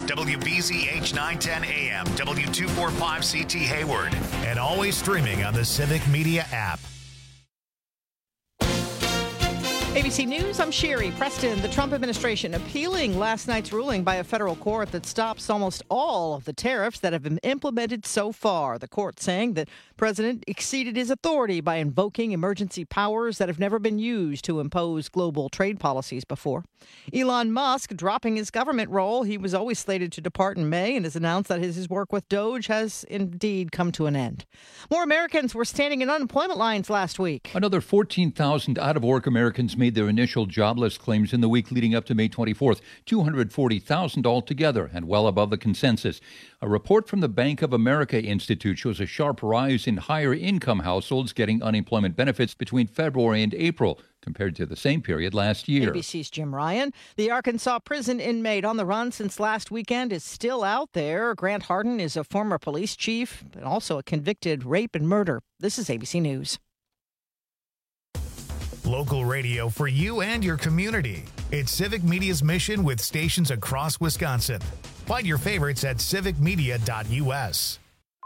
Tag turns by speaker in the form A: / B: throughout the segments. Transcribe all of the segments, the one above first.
A: WBZH 910 AM, W245CT Hayward, and always streaming on the Civic Media app.
B: ABC News, I'm Sherry Preston. The Trump administration appealing last night's ruling by a federal court that stops almost all of the tariffs that have been implemented so far. The court saying that the president exceeded his authority by invoking emergency powers that have never been used to impose global trade policies before. Elon Musk dropping his government role. He was always slated to depart in May and has announced that his work with Doge has indeed come to an end. More Americans were standing in unemployment lines last week.
C: Another 14,000 out-of-work Americans made their initial jobless claims in the week leading up to May 24th, 240,000 altogether, and well above the consensus. A report from the Bank of America Institute shows a sharp rise in higher-income households getting unemployment benefits between February and April, compared to the same period last year.
B: ABC's Jim Ryan. The Arkansas prison inmate on the run since last weekend is still out there. Grant Harden is a former police chief, but also a convicted rape and murder. This is ABC News.
A: Local radio for you and your community. It's Civic Media's mission with stations across Wisconsin. Find your favorites at civicmedia.us.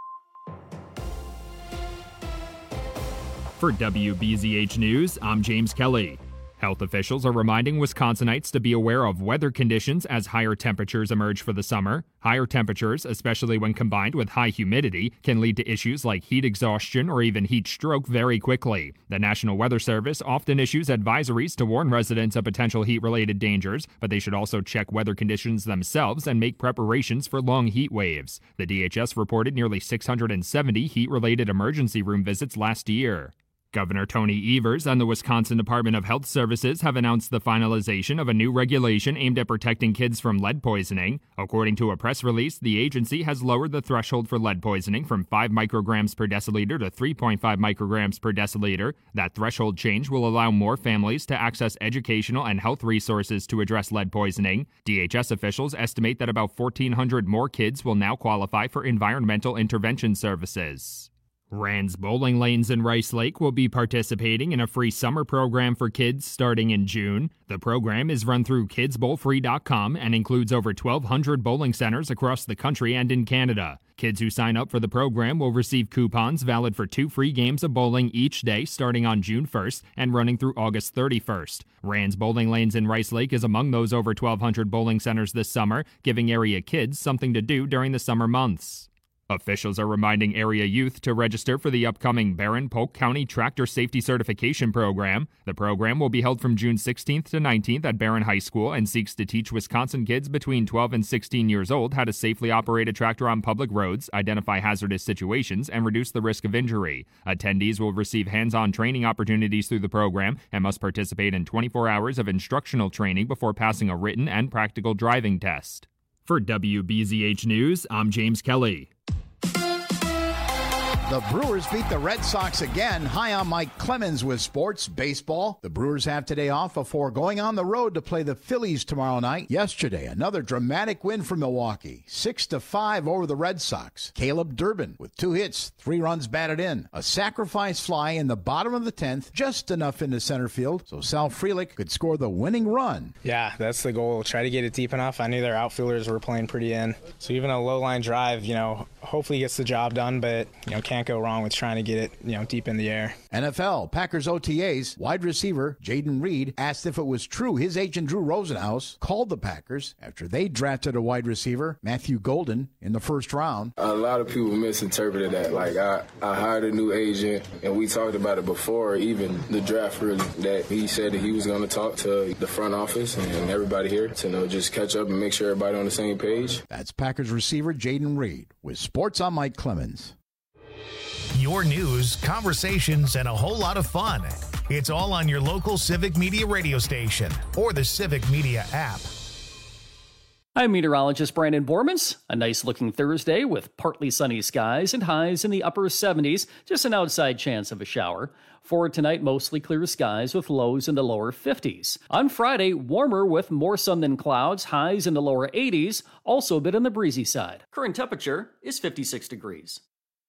D: For WBZH News, I'm James Kelly. Health officials are reminding Wisconsinites to be aware of weather conditions as higher temperatures emerge for the summer. Higher temperatures, especially when combined with high humidity, can lead to issues like heat exhaustion or even heat stroke very quickly. The National Weather Service often issues advisories to warn residents of potential heat-related dangers, but they should also check weather conditions themselves and make preparations for long heat waves. The DHS reported nearly 670 heat-related emergency room visits last year. Governor Tony Evers and the Wisconsin Department of Health Services have announced the finalization of a new regulation aimed at protecting kids from lead poisoning. According to a press release, the agency has lowered the threshold for lead poisoning from 5 micrograms per deciliter to 3.5 micrograms per deciliter. That threshold change will allow more families to access educational and health resources to address lead poisoning. DHS officials estimate that about 1,400 more kids will now qualify for environmental intervention services. Rand's Bowling Lanes in Rice Lake will be participating in a free summer program for kids starting in June. The program is run through kidsbowlfree.com and includes over 1,200 bowling centers across the country and in Canada. Kids who sign up for the program will receive coupons valid for 2 free games of bowling each day starting on June 1st and running through August 31st. Rand's Bowling Lanes in Rice Lake is among those over 1,200 bowling centers this summer, giving area kids something to do during the summer months. Officials are reminding area youth to register for the upcoming Barron Polk County Tractor Safety Certification Program. The program will be held from June 16th to 19th at Barron High School and seeks to teach Wisconsin kids between 12 and 16 years old how to safely operate a tractor on public roads, identify hazardous situations, and reduce the risk of injury. Attendees will receive hands-on training opportunities through the program and must participate in 24 hours of instructional training before passing a written and practical driving test. For WBZH News, I'm James Kelly.
E: The Brewers beat the Red Sox again. Hi, I'm Mike Clemens with Sports Baseball. The Brewers have today off before going on the road to play the Phillies tomorrow night. Yesterday, another dramatic win for Milwaukee, 6-5 over the Red Sox. Caleb Durbin with 2 hits, 3 runs batted in. A sacrifice fly in the bottom of the 10th, just enough into center field, so Sal Frelick could score the winning run.
F: Yeah, that's the goal. Try to get it deep enough. I knew their outfielders were playing pretty in. So even a low line drive, hopefully gets the job done, but, can't go wrong with trying to get it, deep in the air.
E: NFL, Packers OTAs, wide receiver Jaden Reed asked if it was true his agent Drew Rosenhaus called the Packers after they drafted a wide receiver, Matthew Golden, in the first round.
G: A lot of people misinterpreted that. Like, I hired a new agent, and we talked about it before even the draft, really, that he said that he was going to talk to the front office and everybody here to just catch up and make sure everybody on the same page.
E: That's Packers receiver Jaden Reed with Sports. I'm Mike Clemens.
A: Your news, conversations, and a whole lot of fun. It's all on your local Civic Media radio station or the Civic Media app.
H: I'm meteorologist Brandon Bormans. A nice-looking Thursday with partly sunny skies and highs in the upper 70s, just an outside chance of a shower. For tonight, mostly clear skies with lows in the lower 50s. On Friday, warmer with more sun than clouds, highs in the lower 80s, also a bit on the breezy side. Current temperature is 56 degrees.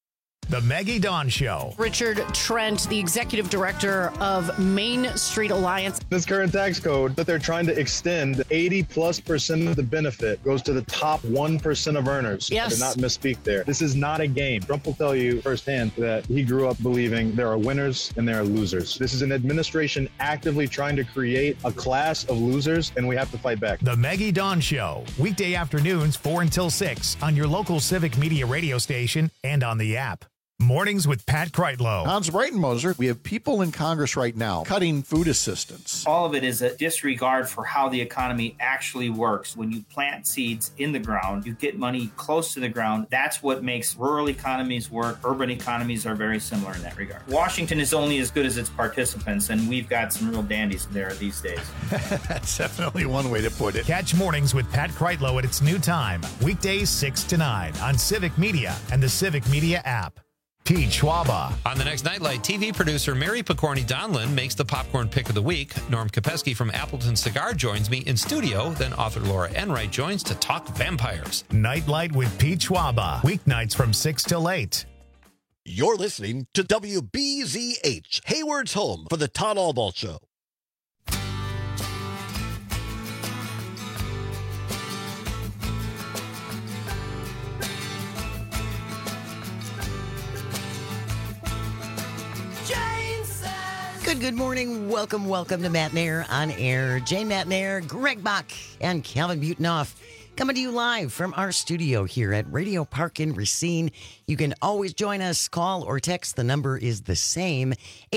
A: The Maggie Dawn Show.
I: Richard Trent, the executive director of Main Street Alliance.
J: This current tax code that they're trying to extend, 80+% of the benefit goes to the top 1% of earners.
I: Yes.
J: I did not misspeak there. This is not a game. Trump will tell you firsthand that he grew up believing there are winners and there are losers. This is an administration actively trying to create a class of losers, and we have to fight back.
A: The Maggie Dawn Show. Weekday afternoons 4 until 6 on your local Civic Media radio station and on the app. Mornings with Pat Kreitlow.
K: Hans Breitenmoser, we have people in Congress right now cutting food assistance.
L: All of it is a disregard for how the economy actually works. When you plant seeds in the ground, you get money close to the ground. That's what makes rural economies work. Urban economies are very similar in that regard. Washington is only as good as its participants, and we've got some real dandies there these days.
K: That's definitely one way to put it.
A: Catch Mornings with Pat Kreitlow at its new time, weekdays 6 to 9 on Civic Media and the Civic Media app. Pete Schwaba.
M: On the next Nightlight, TV producer Mary Picorni Donlin makes the popcorn pick of the week. Norm Kopeski from Appleton Cigar joins me in studio. Then author Laura Enright joins to talk vampires.
A: Nightlight with Pete Schwaba. Weeknights from 6 till 8.
N: You're listening to WBZH, Hayward's home for the Todd Albaugh Show.
O: Good morning. Welcome to Matt Mayer on Air. Jane Matt Mayer, Greg Bach, and Calvin Butenoff coming to you live from our studio here at Radio Park in Racine. You can always join us, call or text. The number is the same,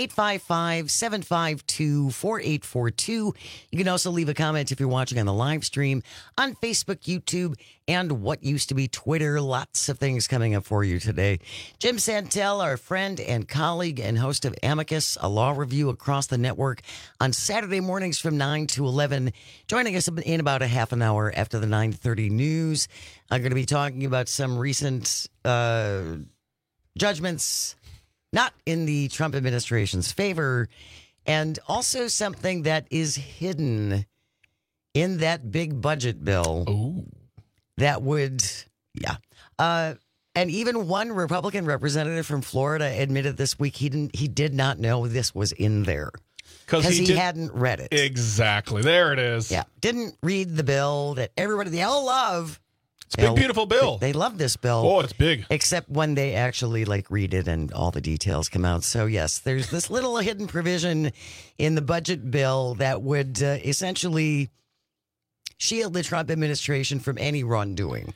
O: 855-752-4842. You can also leave a comment if you're watching on the live stream on Facebook, YouTube, and what used to be Twitter. Lots of things coming up for you today. Jim Santel, our friend and colleague and host of Amicus, a law review across the network on Saturday mornings from 9 to 11, joining us in about a half an hour after the 9:30 news. I'm going to be talking about some recent judgments not in the Trump administration's favor, and also something that is hidden in that big budget bill.
P: Ooh.
O: That would, and even one Republican representative from Florida admitted this week he did not know this was in there because he hadn't read it.
P: Exactly. There it is.
O: Yeah. Didn't read the bill that everybody, they all love.
P: It's a big, beautiful bill.
O: They love this bill.
P: Oh, it's big.
O: Except when they actually read it and all the details come out. So, yes, there's this little hidden provision in the budget bill that would essentially shield the Trump administration from any wrongdoing.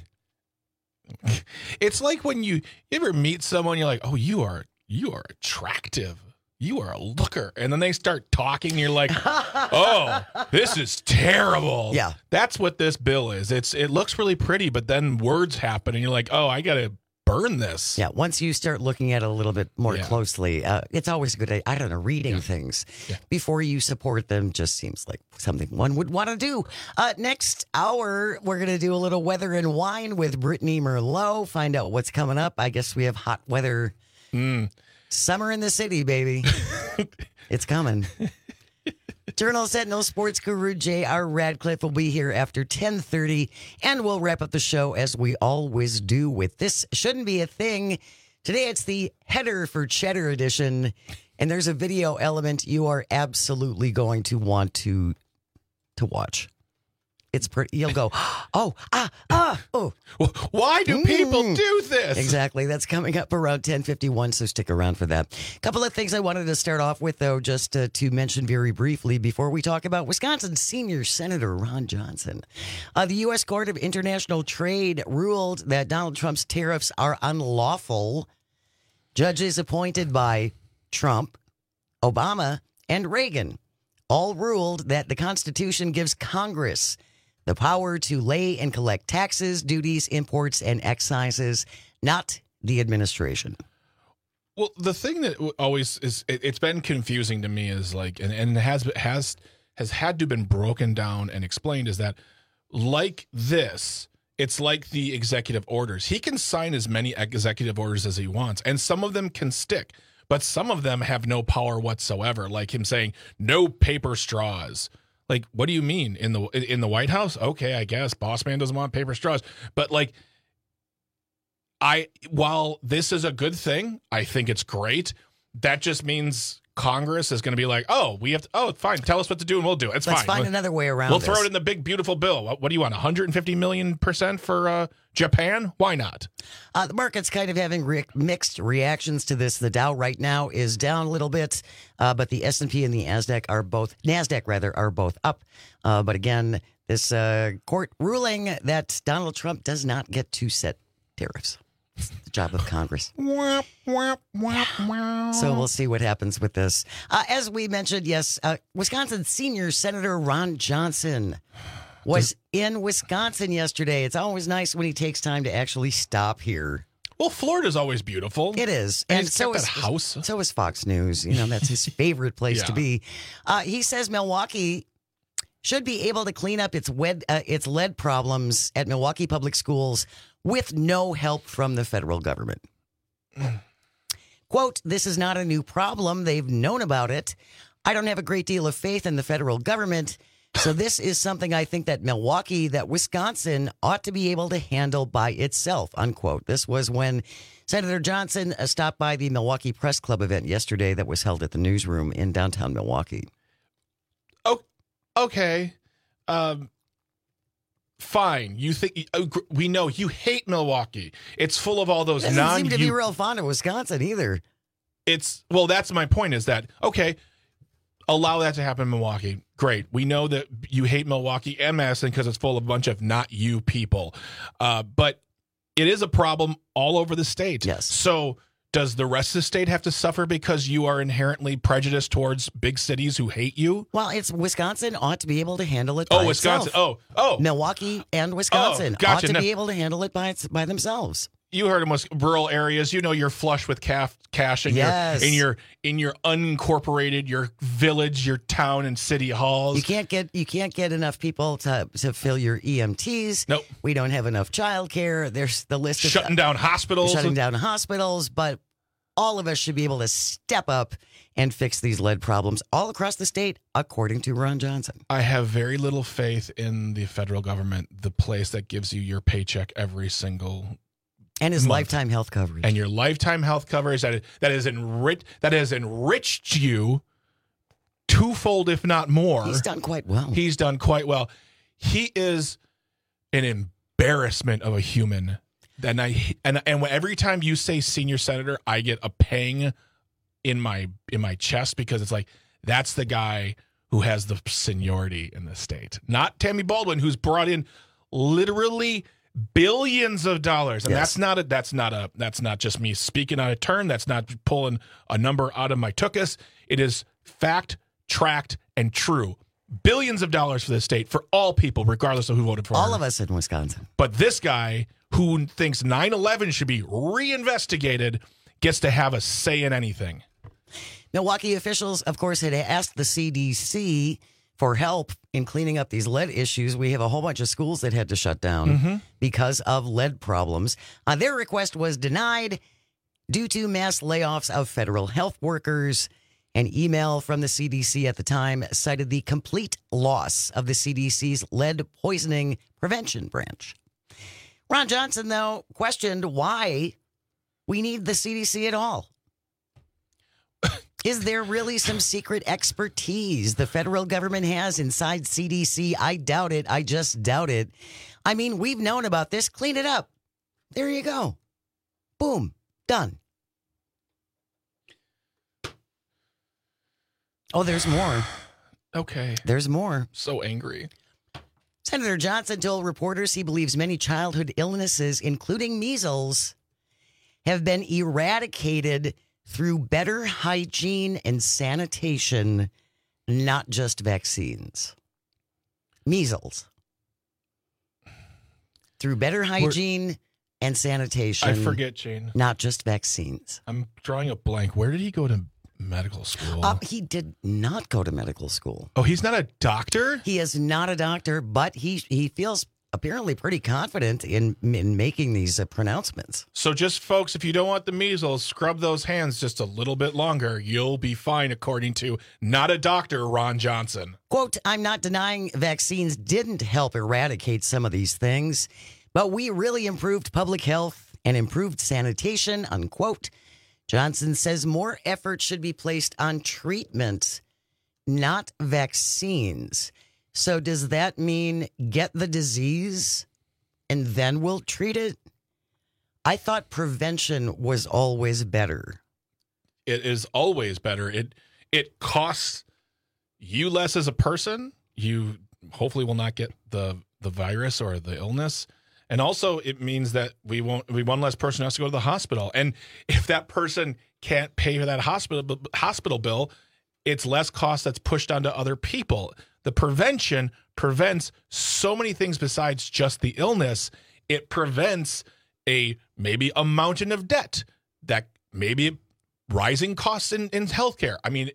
P: It's like when you ever meet someone, you're like, oh, you are attractive. You are a looker. And then they start talking, and you're like, oh, this is terrible.
O: Yeah.
P: That's what this bill is. It looks really pretty, but then words happen, and you're like, oh, I got to burn this.
O: Yeah, once you start looking at it a little bit more closely, it's always a good idea. I don't know, reading things before you support them just seems like something one would want to do. Next hour, we're going to do a little weather and wine with Brittany Merlot, find out what's coming up. I guess we have hot weather. Summer in the city, baby. It's coming. Journal Sentinel sports guru J.R. Radcliffe will be here after 10:30, and we'll wrap up the show as we always do with This Shouldn't Be a Thing. Today it's the Header for Cheddar edition, and there's a video element you are absolutely going to want to watch. It's pretty. You'll go, oh.
P: Why do people do this?
O: Exactly. That's coming up around 10:51, so stick around for that. A couple of things I wanted to start off with, though, just to mention very briefly before we talk about Wisconsin Senior Senator Ron Johnson. The U.S. Court of International Trade ruled that Donald Trump's tariffs are unlawful. Judges appointed by Trump, Obama, and Reagan all ruled that the Constitution gives Congress the power to lay and collect taxes, duties, imports, and excises, not the administration.
P: Well, the thing that always is, it's been confusing to me is and has had to been broken down and explained is that like this, it's like the executive orders. He can sign as many executive orders as he wants, and some of them can stick, but some of them have no power whatsoever. Like him saying no paper straws. Like, what do you mean in the White House? Okay, I guess boss man doesn't want paper straws, but while this is a good thing, I think it's great. That just means Congress is going to be like, fine. Tell us what to do and we'll do it. It's fine.
O: Let's find another way around
P: We'll
O: this.
P: throw it in the big, beautiful bill. What do you want, 150 million% for Japan? Why not?
O: The market's kind of having mixed reactions to this. The Dow right now is down a little bit, but the S&P and the NASDAQ are both up. But again, this court ruling that Donald Trump does not get to set tariffs. It's the job of Congress. So we'll see what happens with this. As we mentioned, yes, Wisconsin Senior Senator Ron Johnson was in Wisconsin yesterday. It's always nice when he takes time to actually stop here.
P: Well, Florida's always beautiful.
O: It is.
P: And so is house.
O: So is Fox News. That's his favorite place to be. He says Milwaukee should be able to clean up its lead problems at Milwaukee Public Schools with no help from the federal government. Quote, this is not a new problem. They've known about it. I don't have a great deal of faith in the federal government. So this is something I think that Wisconsin ought to be able to handle by itself, unquote. This was when Senator Johnson stopped by the Milwaukee Press Club event yesterday that was held at the newsroom in downtown Milwaukee.
P: Okay. Fine. You think we know you hate Milwaukee. It's full of all those
O: doesn't seem to be real fond of Wisconsin either.
P: That's my point is that, okay, allow that to happen in Milwaukee. Great. We know that you hate Milwaukee and Madison because it's full of a bunch of not you people. But it is a problem all over the state.
O: Yes.
P: So does the rest of the state have to suffer because you are inherently prejudiced towards big cities who hate you?
O: Well, Wisconsin ought to be able to handle it by
P: Wisconsin.
O: itself. Milwaukee and Wisconsin ought to be able to handle it by themselves.
P: You heard in rural areas, you're flush with cash in your unincorporated, your village, your town and city halls.
O: You can't get enough people to fill your EMTs.
P: Nope.
O: We don't have enough childcare. There's the list of
P: shutting down hospitals,
O: but all of us should be able to step up and fix these lead problems all across the state, according to Ron Johnson.
P: I have very little faith in the federal government, the place that gives you your paycheck every single
O: and his lifetime health coverage.
P: And your lifetime health coverage that has enriched you twofold, if not more.
O: He's done quite well.
P: He is an embarrassment of a human. And every time you say senior senator, I get a pang in my chest because it's like, that's the guy who has the seniority in the state. Not Tammy Baldwin, who's brought in literally billions of dollars. And
O: yes.
P: that's not just me speaking out of turn. That's not pulling a number out of my tuchus. It is fact, tracked, and true. Billions of dollars for the state, for all people, regardless of who voted for
O: all of us in Wisconsin.
P: But this guy who thinks 9/11 should be reinvestigated gets to have a say in anything.
O: Milwaukee officials, of course, had asked the CDC for help in cleaning up these lead issues. We have a whole bunch of schools that had to shut down because of lead problems. Their request was denied due to mass layoffs of federal health workers. An email from the CDC at the time cited the complete loss of the CDC's lead poisoning prevention branch. Ron Johnson, though, questioned why we need the CDC at all. Is there really some secret expertise the federal government has inside CDC? I doubt it. I just doubt it. I mean, we've known about this. Clean it up. There you go. Boom. Done. Oh, there's more.
P: Okay.
O: There's more.
P: So angry.
O: Senator Johnson told reporters he believes many childhood illnesses, including measles, have been eradicated through better hygiene and sanitation, not just vaccines. Measles. Through better hygiene and sanitation.
P: I forget, Jane.
O: Not just vaccines.
P: I'm drawing a blank. Where did he go to medical school?
O: He did not go to medical school.
P: Oh, he's not a doctor?
O: He is not a doctor, but he feels apparently pretty confident in making these pronouncements.
P: So just, folks, if you don't want the measles, scrub those hands just a little bit longer. You'll be fine, according to not a doctor, Ron Johnson.
O: Quote, I'm not denying vaccines didn't help eradicate some of these things, but we really improved public health and improved sanitation, unquote. Johnson says more effort should be placed on treatment, not vaccines. So does that mean get the disease and then we'll treat it? I thought prevention was always better.
P: It is always better. It costs you less as a person. You hopefully will not get the virus or the illness. And also it means that one less person has to go to the hospital. And if that person can't pay for that hospital bill, it's less cost that's pushed onto other people. The prevention prevents so many things besides just the illness. It prevents maybe a mountain of debt, that maybe rising costs in healthcare. I mean,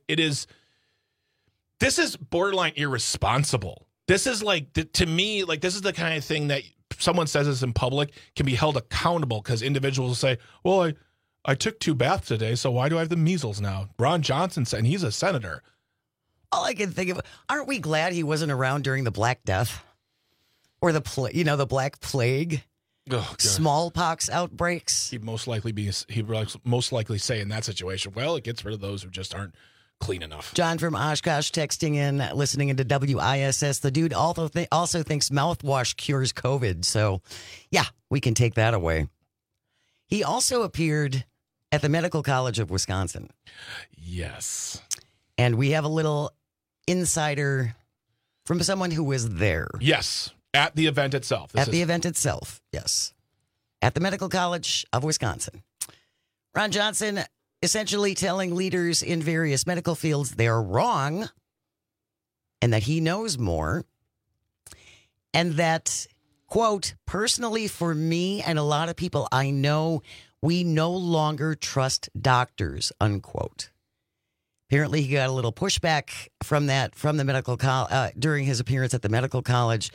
P: this is borderline irresponsible. This is to me, this is the kind of thing that someone says this in public can be held accountable, because individuals will say, well, I took 2 baths today, so why do I have the measles now? Ron Johnson said, and he's a senator.
O: All I can think of, aren't we glad he wasn't around during the Black Death or the Black Plague, smallpox outbreaks?
P: He'd most likely say in that situation, well, it gets rid of those who just aren't clean enough.
O: John from Oshkosh texting in, listening into WISS. The dude also thinks mouthwash cures COVID. So, yeah, we can take that away. He also appeared at the Medical College of Wisconsin.
P: Yes.
O: And we have a little insider from someone who was there.
P: Yes, at the event itself.
O: The event itself, yes. At the Medical College of Wisconsin. Ron Johnson essentially telling leaders in various medical fields they're wrong and that he knows more. And that, quote, personally for me and a lot of people I know, we no longer trust doctors, unquote. Apparently, he got a little pushback from the medical college during his appearance at the medical college.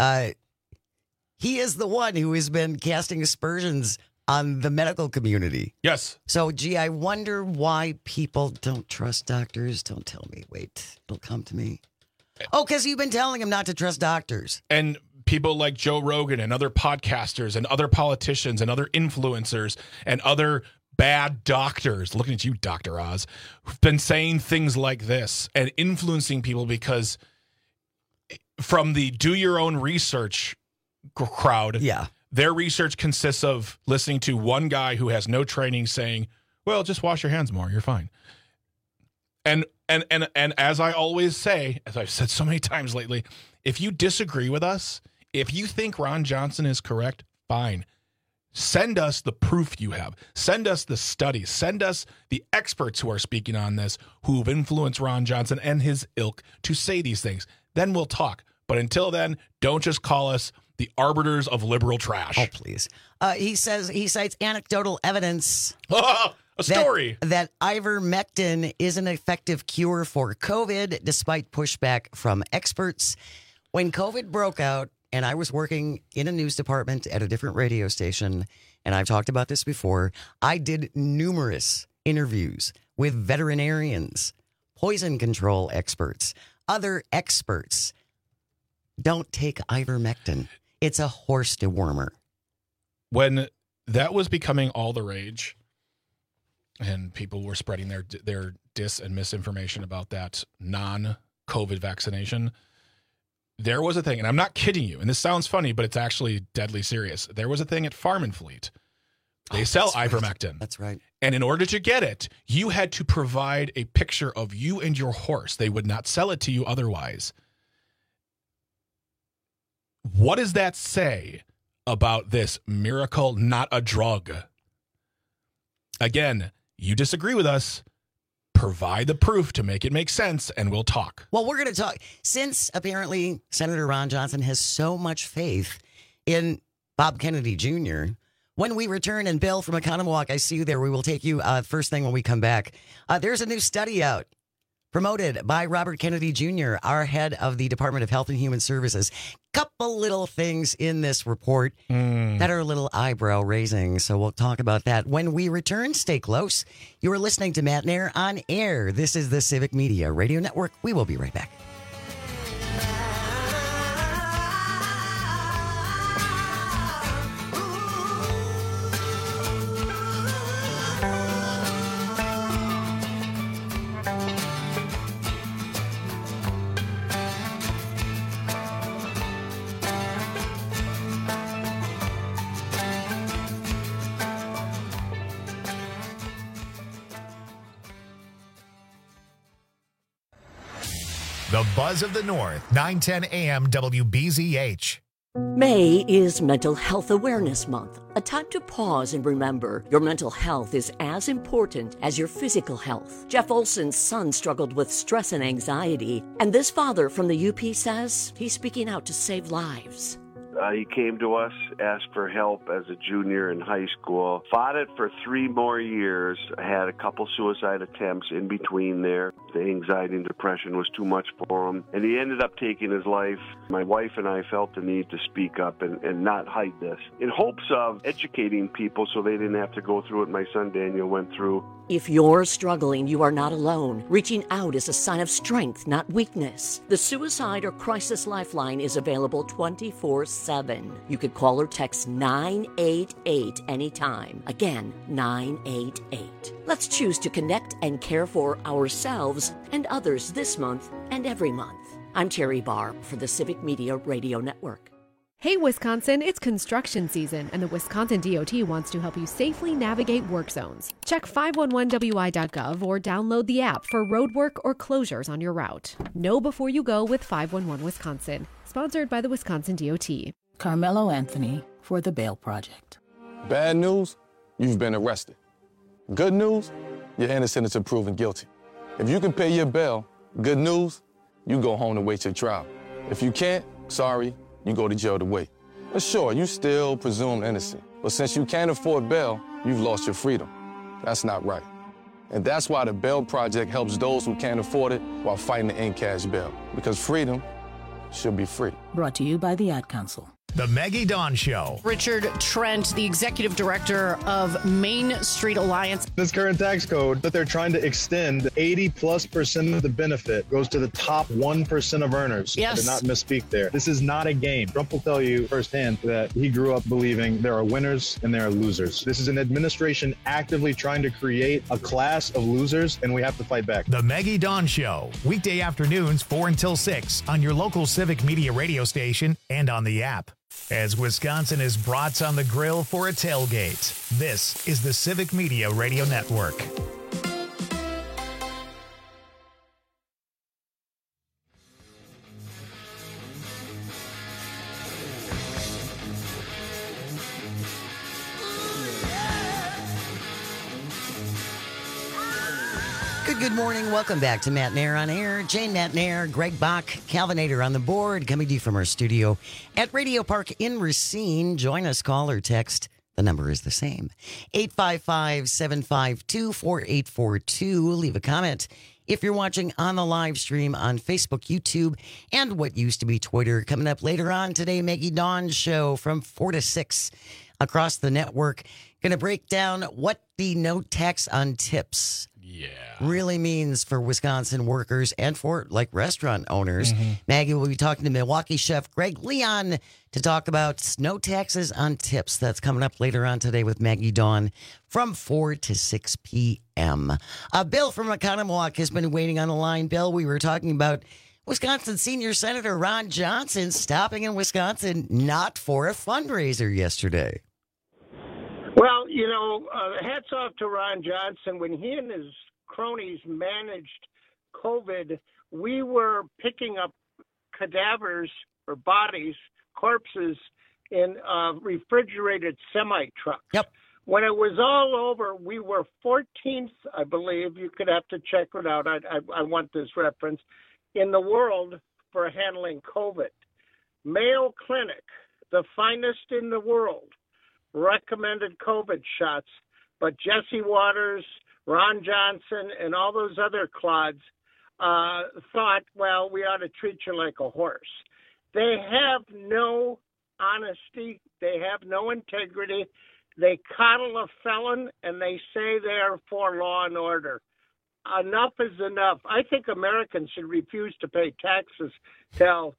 O: He is the one who has been casting aspersions on the medical community.
P: Yes.
O: So, I wonder why people don't trust doctors. Don't tell me. Wait, it'll come to me. Oh, because you've been telling him not to trust doctors.
P: And people like Joe Rogan and other podcasters and other politicians and other influencers and other bad doctors, looking at you, Dr. Oz, who've been saying things like this and influencing people, because from the do your own research crowd, their research consists of listening to one guy who has no training saying, well, just wash your hands more, you're fine. And as I always say, as I've said so many times lately, if you disagree with us, if you think Ron Johnson is correct, fine. Send us the proof you have. Send us the studies. Send us the experts who are speaking on this, who've influenced Ron Johnson and his ilk to say these things. Then we'll talk. But until then, don't just call us the arbiters of liberal trash.
O: Oh, please. He cites anecdotal evidence.
P: A story.
O: That ivermectin is an effective cure for COVID, despite pushback from experts. When COVID broke out, and I was working in a news department at a different radio station, and I've talked about this before, I did numerous interviews with veterinarians, poison control experts, other experts. Don't take ivermectin. It's a horse dewormer.
P: When that was becoming all the rage, and people were spreading their dis and misinformation about that non-COVID vaccination, there was a thing, and I'm not kidding you, and this sounds funny, but it's actually deadly serious. There was a thing at Farm and Fleet. They sell ivermectin.
O: Right. That's right.
P: And in order to get it, you had to provide a picture of you and your horse. They would not sell it to you otherwise. What does that say about this miracle, not a drug? Again, you disagree with us. Provide the proof to make it make sense, and we'll talk.
O: Well, we're going to talk. Since apparently Senator Ron Johnson has so much faith in Bob Kennedy Jr., when we return, and Bill from Economwalk, I see you there. We will take you first thing when we come back. There's a new study out promoted by Robert Kennedy Jr., our head of the Department of Health and Human Services. Couple little things in this report that are a little eyebrow raising. So we'll talk about that when we return. Stay close. You are listening to Matt Nair on Air. This is the Civic Media Radio Network. We will be right back.
A: The Buzz of the North, 910 AM WBZH.
Q: May is Mental Health Awareness Month, a time to pause and remember your mental health is as important as your physical health. Jeff Olson's son struggled with stress and anxiety, and this father from the UP says he's speaking out to save lives.
R: He came to us, asked for help as a junior in high school, fought it for 3 more years, had a couple suicide attempts in between there. The anxiety and depression was too much for him, and he ended up taking his life. My wife and I felt the need to speak up and not hide this, in hopes of educating people so they didn't have to go through what my son Daniel went through.
Q: If you're struggling, you are not alone. Reaching out is a sign of strength, not weakness. The Suicide or Crisis Lifeline is available 24/7. You could call or text 988 anytime. Again, 988. Let's choose to connect and care for ourselves and others this month and every month. I'm Terry Barr for the Civic Media Radio Network.
S: Hey, Wisconsin, it's construction season, and the Wisconsin DOT wants to help you safely navigate work zones. Check 511wi.gov or download the app for roadwork or closures on your route. Know before you go with 511 Wisconsin, sponsored by the Wisconsin DOT.
T: Carmelo Anthony for the Bail Project.
U: Bad news, you've been arrested. Good news, you're innocent until proven guilty. If you can pay your bail, good news, you go home to wait your trial. If you can't, sorry, you go to jail to wait. But sure, you still presumed innocent. But since you can't afford bail, you've lost your freedom. That's not right. And that's why the Bail Project helps those who can't afford it while fighting to end cash bail. Because freedom should be free.
T: Brought to you by the Ad Council.
A: The Maggie Dawn Show.
I: Richard Trent, the executive director of Main Street Alliance.
J: This current tax code that they're trying to extend, 80+% of the benefit goes to the top 1% of earners.
I: Yes.
J: I did not misspeak there. This is not a game. Trump will tell you firsthand that he grew up believing there are winners and there are losers. This is an administration actively trying to create a class of losers, and we have to fight back.
A: The Maggie Dawn Show. Weekday afternoons 4 until 6 on your local Civic Media radio station and on the app. As Wisconsin is brats on the grill for a tailgate, this is the Civic Media Radio Network.
O: Good morning. Welcome back to Matt Nair on Air. Jane Matt Nair, Greg Bach, Calvinator on the board, coming to you from our studio at Radio Park in Racine. Join us, call or text. The number is the same, 855-752-4842. Leave a comment if you're watching on the live stream on Facebook, YouTube, and what used to be Twitter. Coming up later on today, Maggie Dawn Show from 4 to 6 across the network. Going to break down what the no tax on tips really means for Wisconsin workers and for like restaurant owners. Maggie will be talking to Milwaukee chef Greg Leon to talk about no taxes on tips. That's coming up later on today with Maggie Dawn from 4 to 6 p.m. Bill from Oconomowoc has been waiting on the line. Bill, we were talking about Wisconsin Senior Senator Ron Johnson stopping in Wisconsin not for a fundraiser yesterday.
V: Well, you know, hats off to Ron Johnson. When he and his cronies managed COVID, we were picking up cadavers or bodies, corpses in refrigerated semi-trucks.
O: Yep.
V: When it was all over, we were 14th, I believe. You could have to check it out. I want this reference in the world for handling COVID. Mayo Clinic, the finest in the world, recommended COVID shots, but Jesse Waters, Ron Johnson, and all those other clods thought, well, we ought to treat you like a horse. They have no honesty. They have no integrity. They coddle a felon, and they say they're for law and order. Enough is enough. I think Americans should refuse to pay taxes till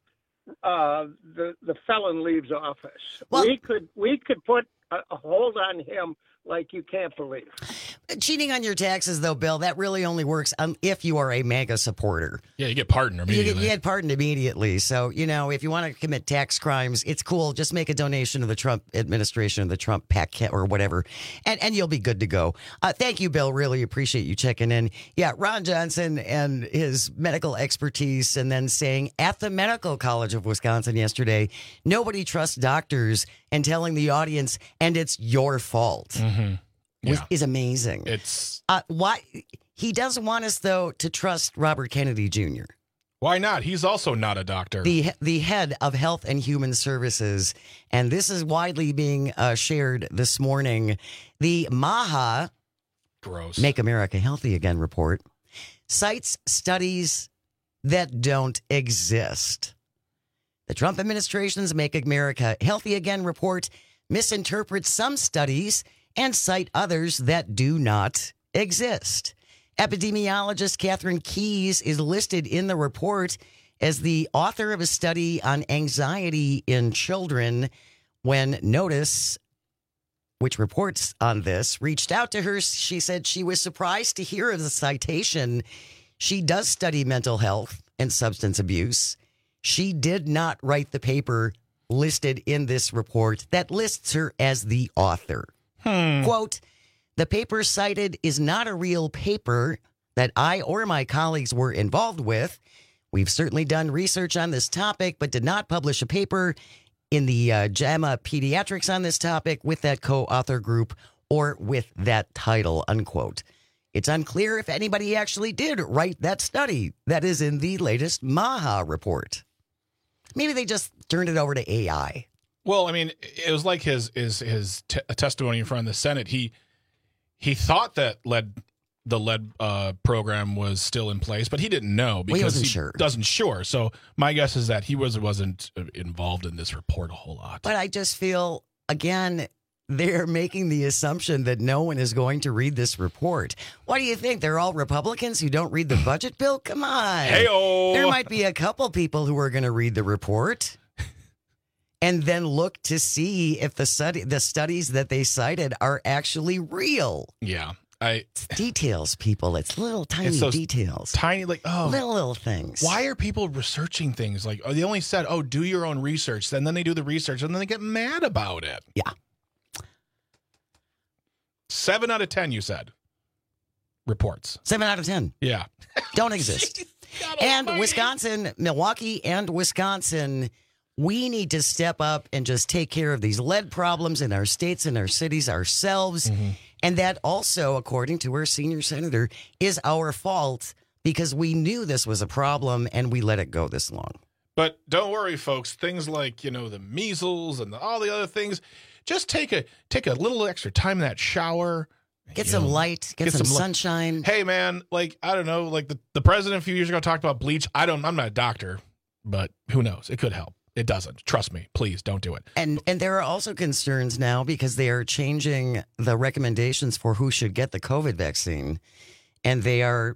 V: the felon leaves office. Well, we could put a hold on him like you can't believe.
O: Cheating on your taxes, though, Bill, that really only works if you are a MAGA supporter.
P: Yeah, you get pardoned immediately.
O: You get pardoned immediately. So, if you want to commit tax crimes, it's cool. Just make a donation to the Trump administration, the Trump PAC or whatever, and you'll be good to go. Thank you, Bill. Really appreciate you checking in. Yeah, Ron Johnson and his medical expertise, and then saying at the Medical College of Wisconsin yesterday, nobody trusts doctors, and telling the audience, and it's your fault.
P: Mm-hmm. Yeah.
O: Is amazing.
P: It's
O: why he doesn't want us, though, to trust Robert Kennedy Jr.
P: Why not? He's also not a doctor.
O: The head of Health and Human Services, and this is widely being shared this morning. The MAHA,
P: gross,
O: Make America Healthy Again report, cites studies that don't exist. The Trump administration's Make America Healthy Again report misinterprets some studies and cite others that do not exist. Epidemiologist Catherine Keyes is listed in the report as the author of a study on anxiety in children when Notice, which reports on this, reached out to her. She said she was surprised to hear of the citation. She does study mental health and substance abuse. She did not write the paper listed in this report that lists her as the author. Quote, the paper cited is not a real paper that I or my colleagues were involved with. We've certainly done research on this topic, but did not publish a paper in the JAMA Pediatrics on this topic with that co-author group or with that title, unquote. It's unclear if anybody actually did write that study that is in the latest MAHA report. Maybe they just turned it over to AI.
P: Well, I mean, it was like his testimony in front of the Senate. He thought that the lead program was still in place, but he didn't know because he wasn't sure. So my guess is that he wasn't involved in this report a whole lot.
O: But I just feel, again, they're making the assumption that no one is going to read this report. What do you think? They're all Republicans who don't read the budget bill? Come on.
P: Hey-o.
O: There might be a couple people who are going to read the report and then look to see if the studies that they cited are actually real.
P: Yeah.
O: It's details, people. It's little tiny details.
P: Tiny,
O: little things.
P: Why are people researching things? Like, they only said, do your own research. And then they do the research and then they get mad about it.
O: Yeah.
P: 7 out of 10, you said. Reports.
O: 7 out of 10.
P: Yeah.
O: Don't exist. And Wisconsin, Milwaukee and Wisconsin, we need to step up and just take care of these lead problems in our states and our cities ourselves. Mm-hmm. And that also, according to our senior senator, is our fault because we knew this was a problem and we let it go this long.
P: But don't worry, folks. Things like, the measles and all the other things, just take a little extra time in that shower.
O: Get some light, get some sunshine.
P: Hey, man, I don't know, the president a few years ago talked about bleach. I'm not a doctor, but who knows? It could help. It doesn't. Trust me. Please don't do it.
O: And there are also concerns now because they are changing the recommendations for who should get the COVID vaccine. And they are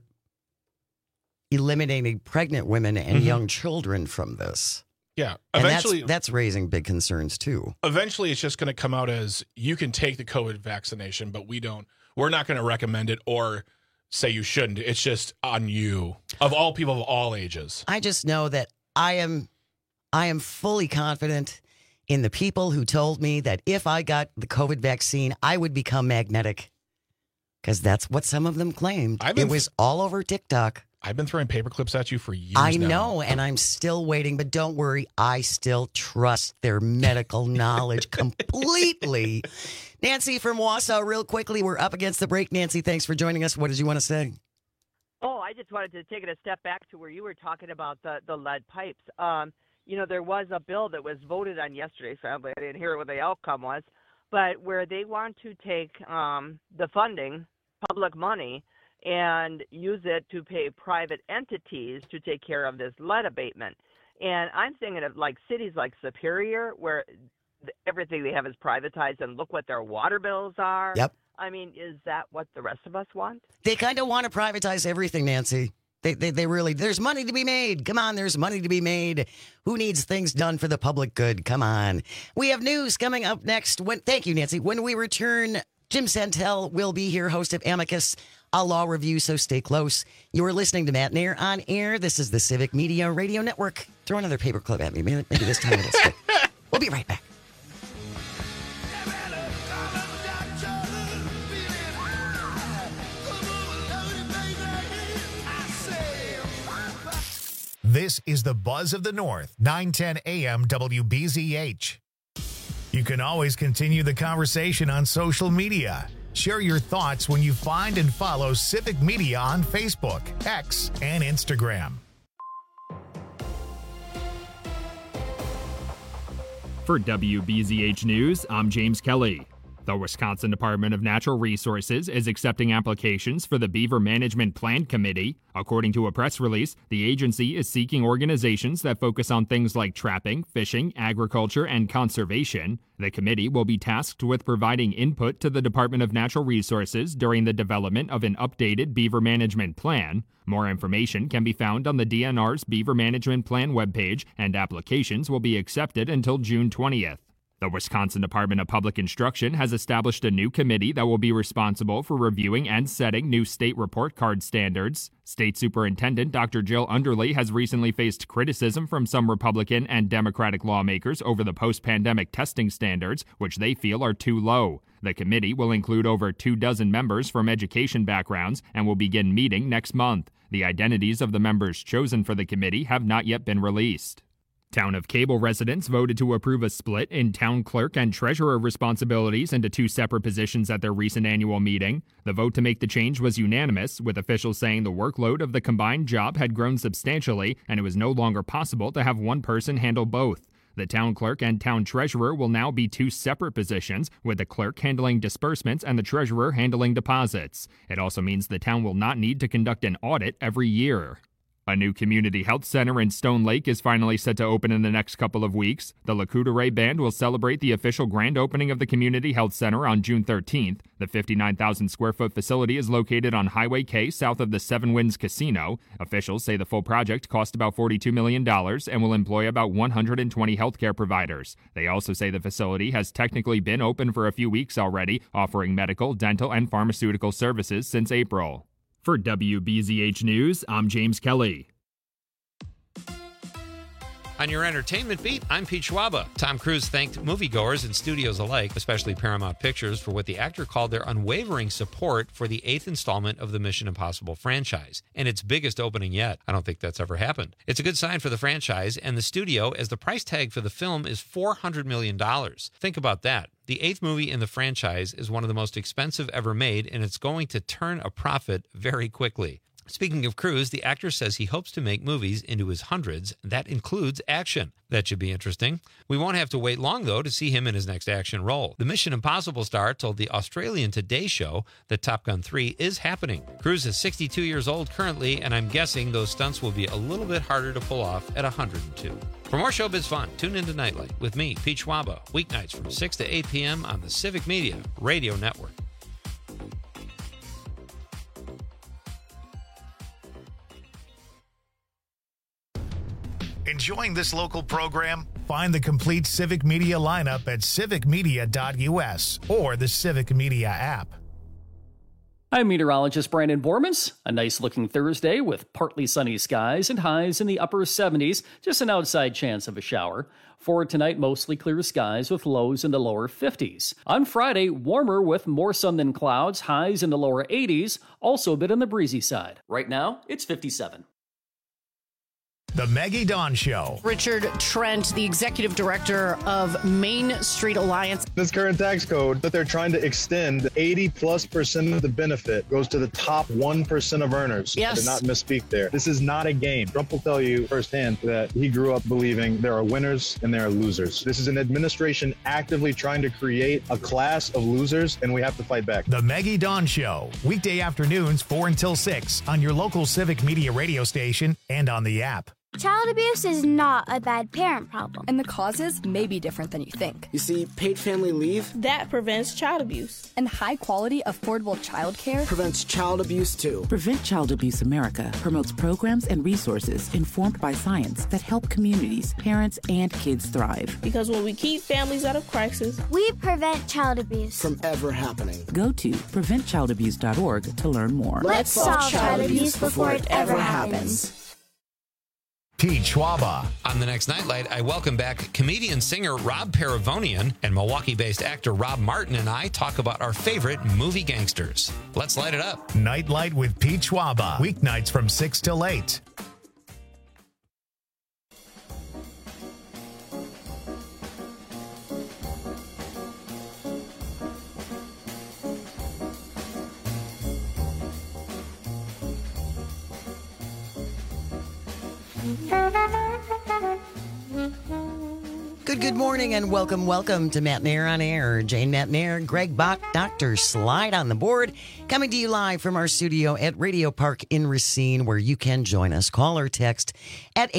O: eliminating pregnant women and young children from this.
P: Yeah.
O: Eventually, and that's raising big concerns, too.
P: Eventually, it's just going to come out as you can take the COVID vaccination, but we're not going to recommend it or say you shouldn't. It's just on you, of all people of all ages.
O: I just know that I am fully confident in the people who told me that if I got the COVID vaccine, I would become magnetic. Because that's what some of them claimed. It was all over TikTok.
P: I've been throwing paper clips at you for years
O: I
P: now.
O: know, and I'm still waiting. But don't worry, I still trust their medical knowledge completely. Nancy from Wausau, real quickly, we're up against the break. Nancy, thanks for joining us. What did you want to say?
B: Oh, I just wanted to take it a step back to where you were talking about the lead pipes. There was a bill that was voted on yesterday. Sadly, I didn't hear what the outcome was, but where they want to take the funding, public money, and use it to pay private entities to take care of this lead abatement. And I'm thinking of cities like Superior, where everything they have is privatized, and look what their water bills are.
O: Yep.
B: I mean, is that what the rest of us want?
O: They kind of want to privatize everything, Nancy. They really, there's money to be made. Come on, there's money to be made. Who needs things done for the public good? Come on. We have news coming up next. Thank you, Nancy. When we return, Jim Santel will be here, host of Amicus, a law review, so stay close. You're listening to Matt Nair on air. This is the Civic Media Radio Network. Throw another paperclip at me. Maybe this time it'll stick. We'll be right back.
A: This is the Buzz of the North, 910 AM WBZH. You can always continue the conversation on social media. Share your thoughts when you find and follow Civic Media on Facebook, X, and Instagram.
C: For WBZH News, I'm James Kelly. The Wisconsin Department of Natural Resources is accepting applications for the Beaver Management Plan Committee. According to a press release, the agency is seeking organizations that focus on things like trapping, fishing, agriculture, and conservation. The committee will be tasked with providing input to the Department of Natural Resources during the development of an updated Beaver Management Plan. More information can be found on the DNR's Beaver Management Plan webpage, and applications will be accepted until June 20th. The Wisconsin Department of Public Instruction has established a new committee that will be responsible for reviewing and setting new state report card standards. State Superintendent Dr. Jill Underly has recently faced criticism from some Republican and Democratic lawmakers over the post-pandemic testing standards, which they feel are too low. The committee will include over 24 members from education backgrounds and will begin meeting next month. The identities of the members chosen for the committee have not yet been released. Town of Cable residents voted to approve a split in town clerk and treasurer responsibilities into two separate positions at their recent annual meeting. The vote to make the change was unanimous, with officials saying the workload of the combined job had grown substantially and it was no longer possible to have one person handle both. The town clerk and town treasurer will now be two separate positions, with the clerk handling disbursements and the treasurer handling deposits. It also means the town will not need to conduct an audit every year. A new community health center in Stone Lake is finally set to open in the next couple of weeks. The Lacoudere Band will celebrate the official grand opening of the community health center on June 13th. The 59,000 square foot facility is located on Highway K south of the Seven Winds Casino. Officials say the full project cost about $42 million and will employ about 120 healthcare providers. They also say the facility has technically been open for a few weeks already, offering medical, dental, and pharmaceutical services since April. For WBZH News, I'm James Kelly.
M: On your entertainment beat, I'm Pete Schwaba. Tom Cruise thanked moviegoers and studios alike, especially Paramount Pictures, for what the actor called their unwavering support for the 8th installment of the Mission Impossible franchise, and its biggest opening yet. I don't think that's ever happened. It's a good sign for the franchise and the studio, as the price tag for the film is $400 million. Think about that. The 8th movie in the franchise is one of the most expensive ever made, and it's going to turn a profit very quickly. Speaking of Cruise, the actor says he hopes to make movies into his hundreds. That includes action. That should be interesting. We won't have to wait long, though, to see him in his next action role. The Mission Impossible star told the Australian Today Show that Top Gun 3 is happening. Cruise is 62 years old currently, and I'm guessing those stunts will be a little bit harder to pull off at 102. For more showbiz fun, tune into Nightlight with me, Pete Schwaba, weeknights from 6 to 8 p.m. on the Civic Media Radio Network.
A: Enjoying this local program? Find the complete Civic Media lineup at civicmedia.us or the Civic Media app.
H: I'm meteorologist Brandon Bormans. A nice looking Thursday with partly sunny skies and highs in the upper 70s, just an outside chance of a shower. For tonight, mostly clear skies with lows in the lower 50s. On Friday, warmer with more sun than clouds, highs in the lower 80s, also a bit on the breezy side. Right now, it's 57.
A: The Maggie Dawn Show.
I: Richard Trent, the executive director of Main Street Alliance.
J: This current tax code that they're trying to extend, 80+% of the benefit goes to the top 1% of earners.
I: Yes.
J: I did not misspeak there. This is not a game. Trump will tell you firsthand that he grew up believing there are winners and there are losers. This is an administration actively trying to create a class of losers, and we have to fight back.
A: The Maggie Dawn Show. Weekday afternoons 4 until 6 on your local Civic Media radio station and on the app.
D: Child abuse is not a bad parent problem.
F: And the causes may be different than you think.
W: You see, paid family leave,
F: that prevents child abuse. And high-quality, affordable child care
W: prevents child abuse, too.
X: Prevent Child Abuse America promotes programs and resources informed by science that help communities, parents, and kids thrive.
F: Because when we keep families out of crisis,
D: we prevent child abuse
W: from ever happening.
X: Go to preventchildabuse.org to learn more.
D: Let's solve child abuse before it ever happens.
A: Pete Schwaba.
M: On the next Nightlight, I welcome back comedian-singer Rob Paravonian, and Milwaukee-based actor Rob Martin and I talk about our favorite movie gangsters. Let's light it up.
A: Nightlight with Pete Schwaba. Weeknights from 6 till 8.
O: Good morning and welcome to Matnair on Air. Jane Matnair, Greg Bach, Dr. Slide on the board, coming to you live from our studio at Radio Park in Racine, where you can join us. Call or text at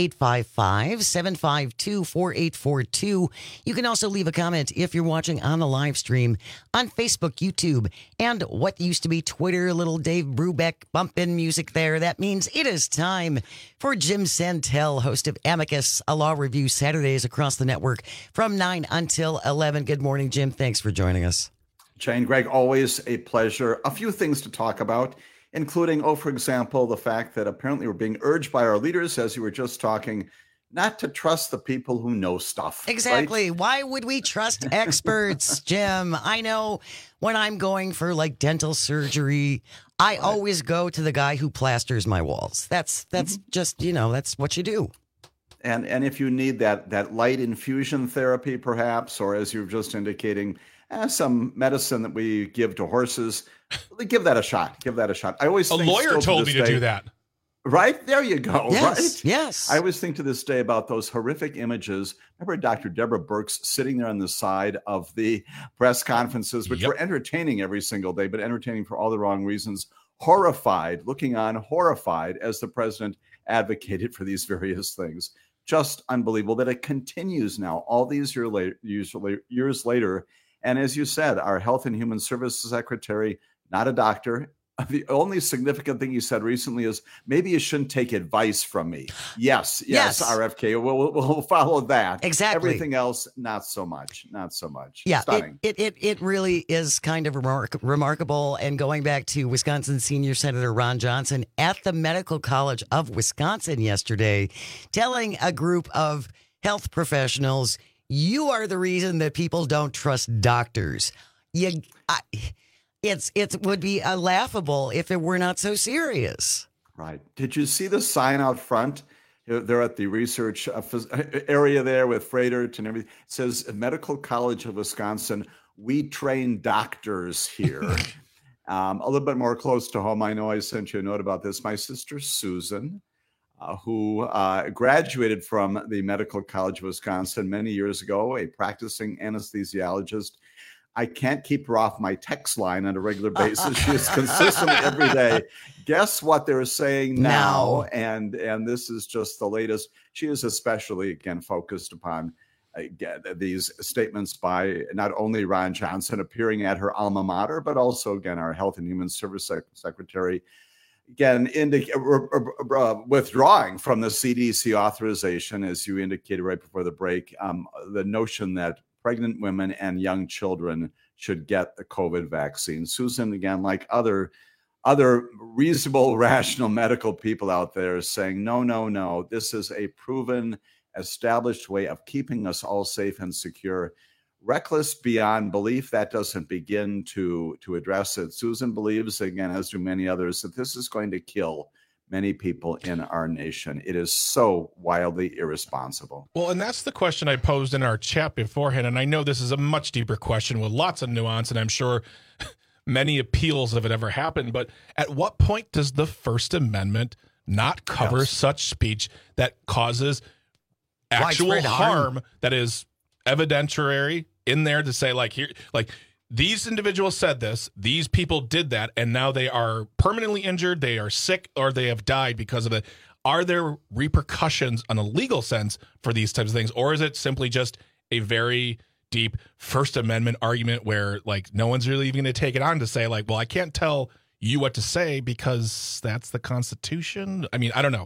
O: 855-752-4842. You can also leave a comment if you're watching on the live stream on Facebook, YouTube, and what used to be Twitter. Little Dave Brubeck bumping music there. That means it is time for Jim Santel, host of Amicus, a law review Saturdays across the network from 9 until 11. Good morning, Jim. Thanks for joining us.
Y: Jane, Greg, always a pleasure. A few things to talk about, including, for example, the fact that apparently we're being urged by our leaders, as you were just talking, not to trust the people who know stuff.
O: Exactly.
Y: Right?
O: Why would we trust experts, Jim? I know when I'm going for like dental surgery, I always go to the guy who plasters my walls. That's just, that's what you do.
Y: And if you need that light infusion therapy, perhaps, or as you were just indicating, some medicine that we give to horses, give that a shot. Give that a shot. I always think
P: a lawyer told me to do that.
Y: Right? There you go.
O: Yes,
Y: right?
O: Yes.
Y: I always think to this day about those horrific images. Remember Dr. Deborah Birx sitting there on the side of the press conferences, which were entertaining every single day, but entertaining for all the wrong reasons. Looking on horrified as the president advocated for these various things. Just unbelievable that it continues now, all these years later. And as you said, our Health and Human Services Secretary, not a doctor. The only significant thing he said recently is maybe you shouldn't take advice from me. Yes, RFK, we'll follow that.
O: Exactly.
Y: Everything else, not so much.
O: Yeah,
Y: stunning.
O: It really is kind of remarkable. And going back to Wisconsin Senior Senator Ron Johnson at the Medical College of Wisconsin yesterday, telling a group of health professionals, you are the reason that people don't trust doctors. It would be laughable if it were not so serious.
Y: Right. Did you see the sign out front? They're at the research area there with Freighter and everything. It says Medical College of Wisconsin, we train doctors here. A little bit more close to home, I know I sent you a note about this. My sister Susan, who graduated from the Medical College of Wisconsin many years ago, a practicing anesthesiologist. I can't keep her off my text line on a regular basis. She is consistently every day. Guess what they're saying now? And this is just the latest. She is especially, again, focused upon these statements by not only Ron Johnson appearing at her alma mater, but also, again, our Health and Human Service Secretary, again, withdrawing from the CDC authorization, as you indicated right before the break, the notion that pregnant women and young children should get the COVID vaccine. Susan, again, like other reasonable, rational medical people out there, is saying, no, this is a proven, established way of keeping us all safe and secure. Reckless beyond belief, that doesn't begin to address it. Susan believes, again, as do many others, that this is going to kill many people in our nation. It is so wildly irresponsible.
P: Well, and that's the question I posed in our chat beforehand. And I know this is a much deeper question with lots of nuance, and I'm sure many appeals if it ever happened. But at what point does the First Amendment not cover such speech that causes actual harm that is evidentiary in there to say, these individuals said this, these people did that, and now they are permanently injured, they are sick, or they have died because of it. are there repercussions on a legal sense for these types of things? Or is it simply just a very deep First Amendment argument where like no one's really even going to take it on to say like, well, I can't tell you what to say because that's the Constitution? I mean, I don't know.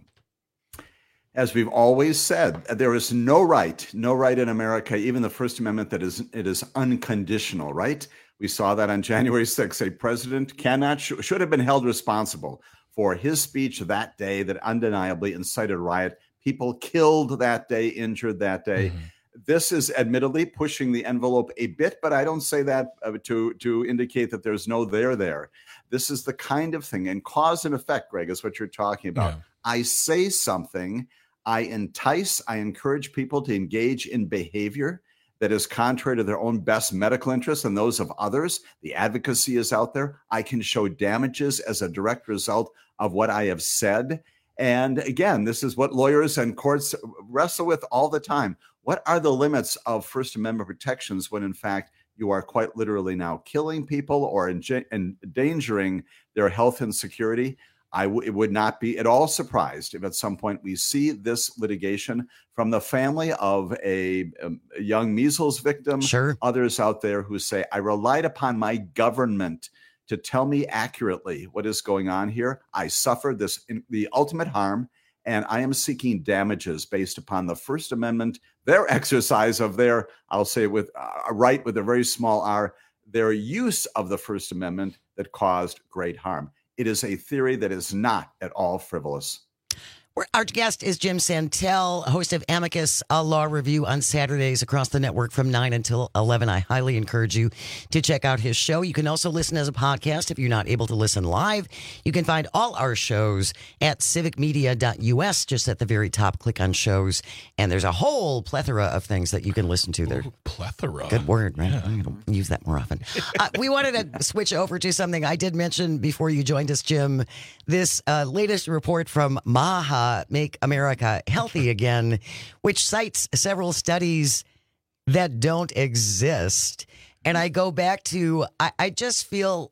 Y: As we've always said, there is no right in America, even the First Amendment, that it is unconditional, right? We saw that on January 6th. A president should have been held responsible for his speech that day that undeniably incited riot. People killed that day, injured that day. Mm-hmm. This is admittedly pushing the envelope a bit, but I don't say that to indicate that there's no there. This is the kind of thing, and cause and effect, Greg, is what you're talking about. Yeah. I say something, I entice, I encourage people to engage in behavior that is contrary to their own best medical interests and those of others. The advocacy is out there. I can show damages as a direct result of what I have said. And again, this is what lawyers and courts wrestle with all the time. What are the limits of First Amendment protections when, in fact, you are quite literally now killing people or endangering their health and security? It would not be at all surprised if at some point we see this litigation from the family of a young measles victim.
O: Sure.
Y: Others out there who say, I relied upon my government to tell me accurately what is going on here. I suffered the ultimate harm, and I am seeking damages based upon the First Amendment, their exercise of their, I'll say with a right with a very small r, their use of the First Amendment that caused great harm. It is a theory that is not at all frivolous.
O: Our guest is Jim Santel, host of Amicus, a law review on Saturdays across the network from 9 until 11. I highly encourage you to check out his show. You can also listen as a podcast if you're not able to listen live. You can find all our shows at civicmedia.us. Just at the very top, click on shows, and there's a whole plethora of things that you can listen to there.
P: Ooh, plethora.
O: Good word, right?
P: Yeah.
O: I'm going to use that more often. We wanted to switch over to something I did mention before you joined us, Jim. This latest report from MAHA, Make America Healthy Again, which cites several studies that don't exist. And I go back to, I just feel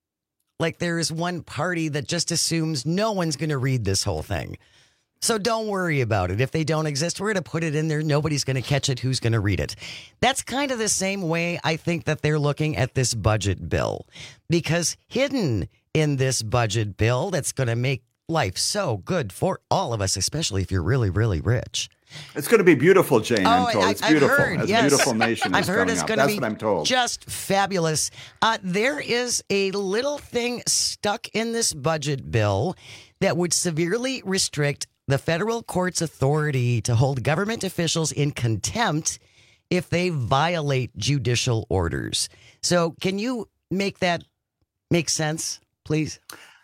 O: like there is one party that just assumes no one's going to read this whole thing. So don't worry about it. If they don't exist, we're going to put it in there. Nobody's going to catch it. Who's going to read it? That's kind of the same way I think that they're looking at this budget bill, because hidden in this budget bill that's going to make life so good for all of us, especially if you're really, really rich.
Y: It's going to be beautiful, Jane. I'm told. It's beautiful.
O: I've heard,
Y: a
O: yes.
Y: beautiful nation is
O: I've heard it's going to be
Y: what I'm told.
O: Just fabulous. There is a little thing stuck in this budget bill that would severely restrict the federal court's authority to hold government officials in contempt if they violate judicial orders. So can you make that make sense, please?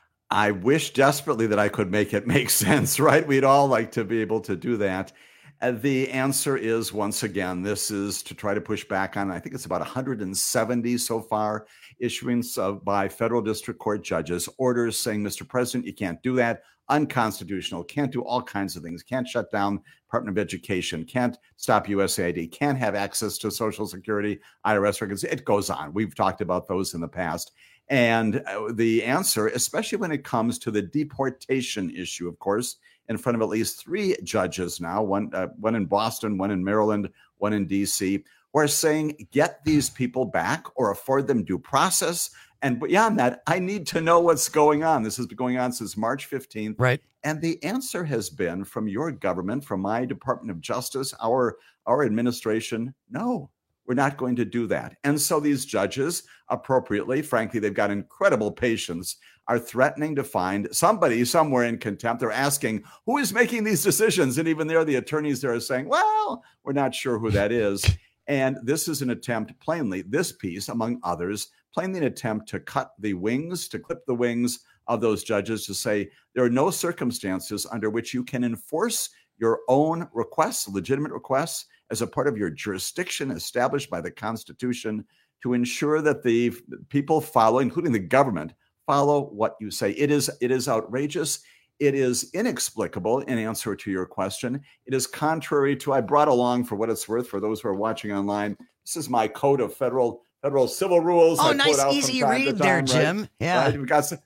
Y: I wish desperately that I could make it make sense, right? We'd all like to be able to do that. The answer is, once again, this is to try to push back on, I think it's about 170 so far, issuance by federal district court judges, orders saying, Mr. President, you can't do that, unconstitutional, can't do all kinds of things, can't shut down Department of Education, can't stop USAID, can't have access to Social Security, IRS records. It goes on. We've talked about those in the past. And the answer, especially when it comes to the deportation issue, of course, in front of at least 3 judges now, one in Boston, one in Maryland, one in D.C., who are saying, get these people back or afford them due process. And beyond that, I need to know what's going on. This has been going on since March 15th.
O: Right.
Y: And the answer has been from your government, from my Department of Justice, our administration, no. We're not going to do that. And so these judges, appropriately, frankly, they've got incredible patience, are threatening to find somebody somewhere in contempt. They're asking, who is making these decisions? And even there, the attorneys there are saying, well, we're not sure who that is. And this is an attempt, plainly, this piece, among others, plainly an attempt to cut the wings, to clip the wings of those judges, to say there are no circumstances under which you can enforce your own requests, legitimate requests, as a part of your jurisdiction established by the Constitution, to ensure that the people follow, including the government, follow what you say. It is outrageous. It is inexplicable, in answer to your question. It is contrary to, I brought along, for what it's worth, for those who are watching online, this is my code of federal federal civil rules.
O: Oh,
Y: I
O: nice,
Y: put out
O: easy
Y: from time
O: read
Y: to
O: there,
Y: time,
O: Jim.
Y: Right?
O: Yeah.
Y: Right? We've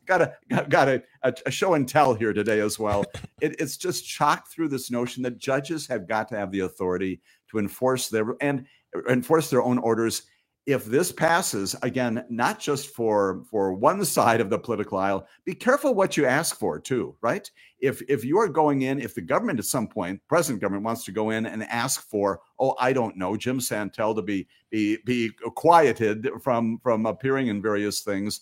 Y: got a show and tell here today as well. It's just chocked through this notion that judges have got to have the authority to enforce their own orders. If this passes, again, not just for one side of the political aisle, be careful what you ask for too, right? If you are going in, if the government at some point, present government wants to go in and ask for, I don't know, Jim Santel to be quieted from appearing in various things,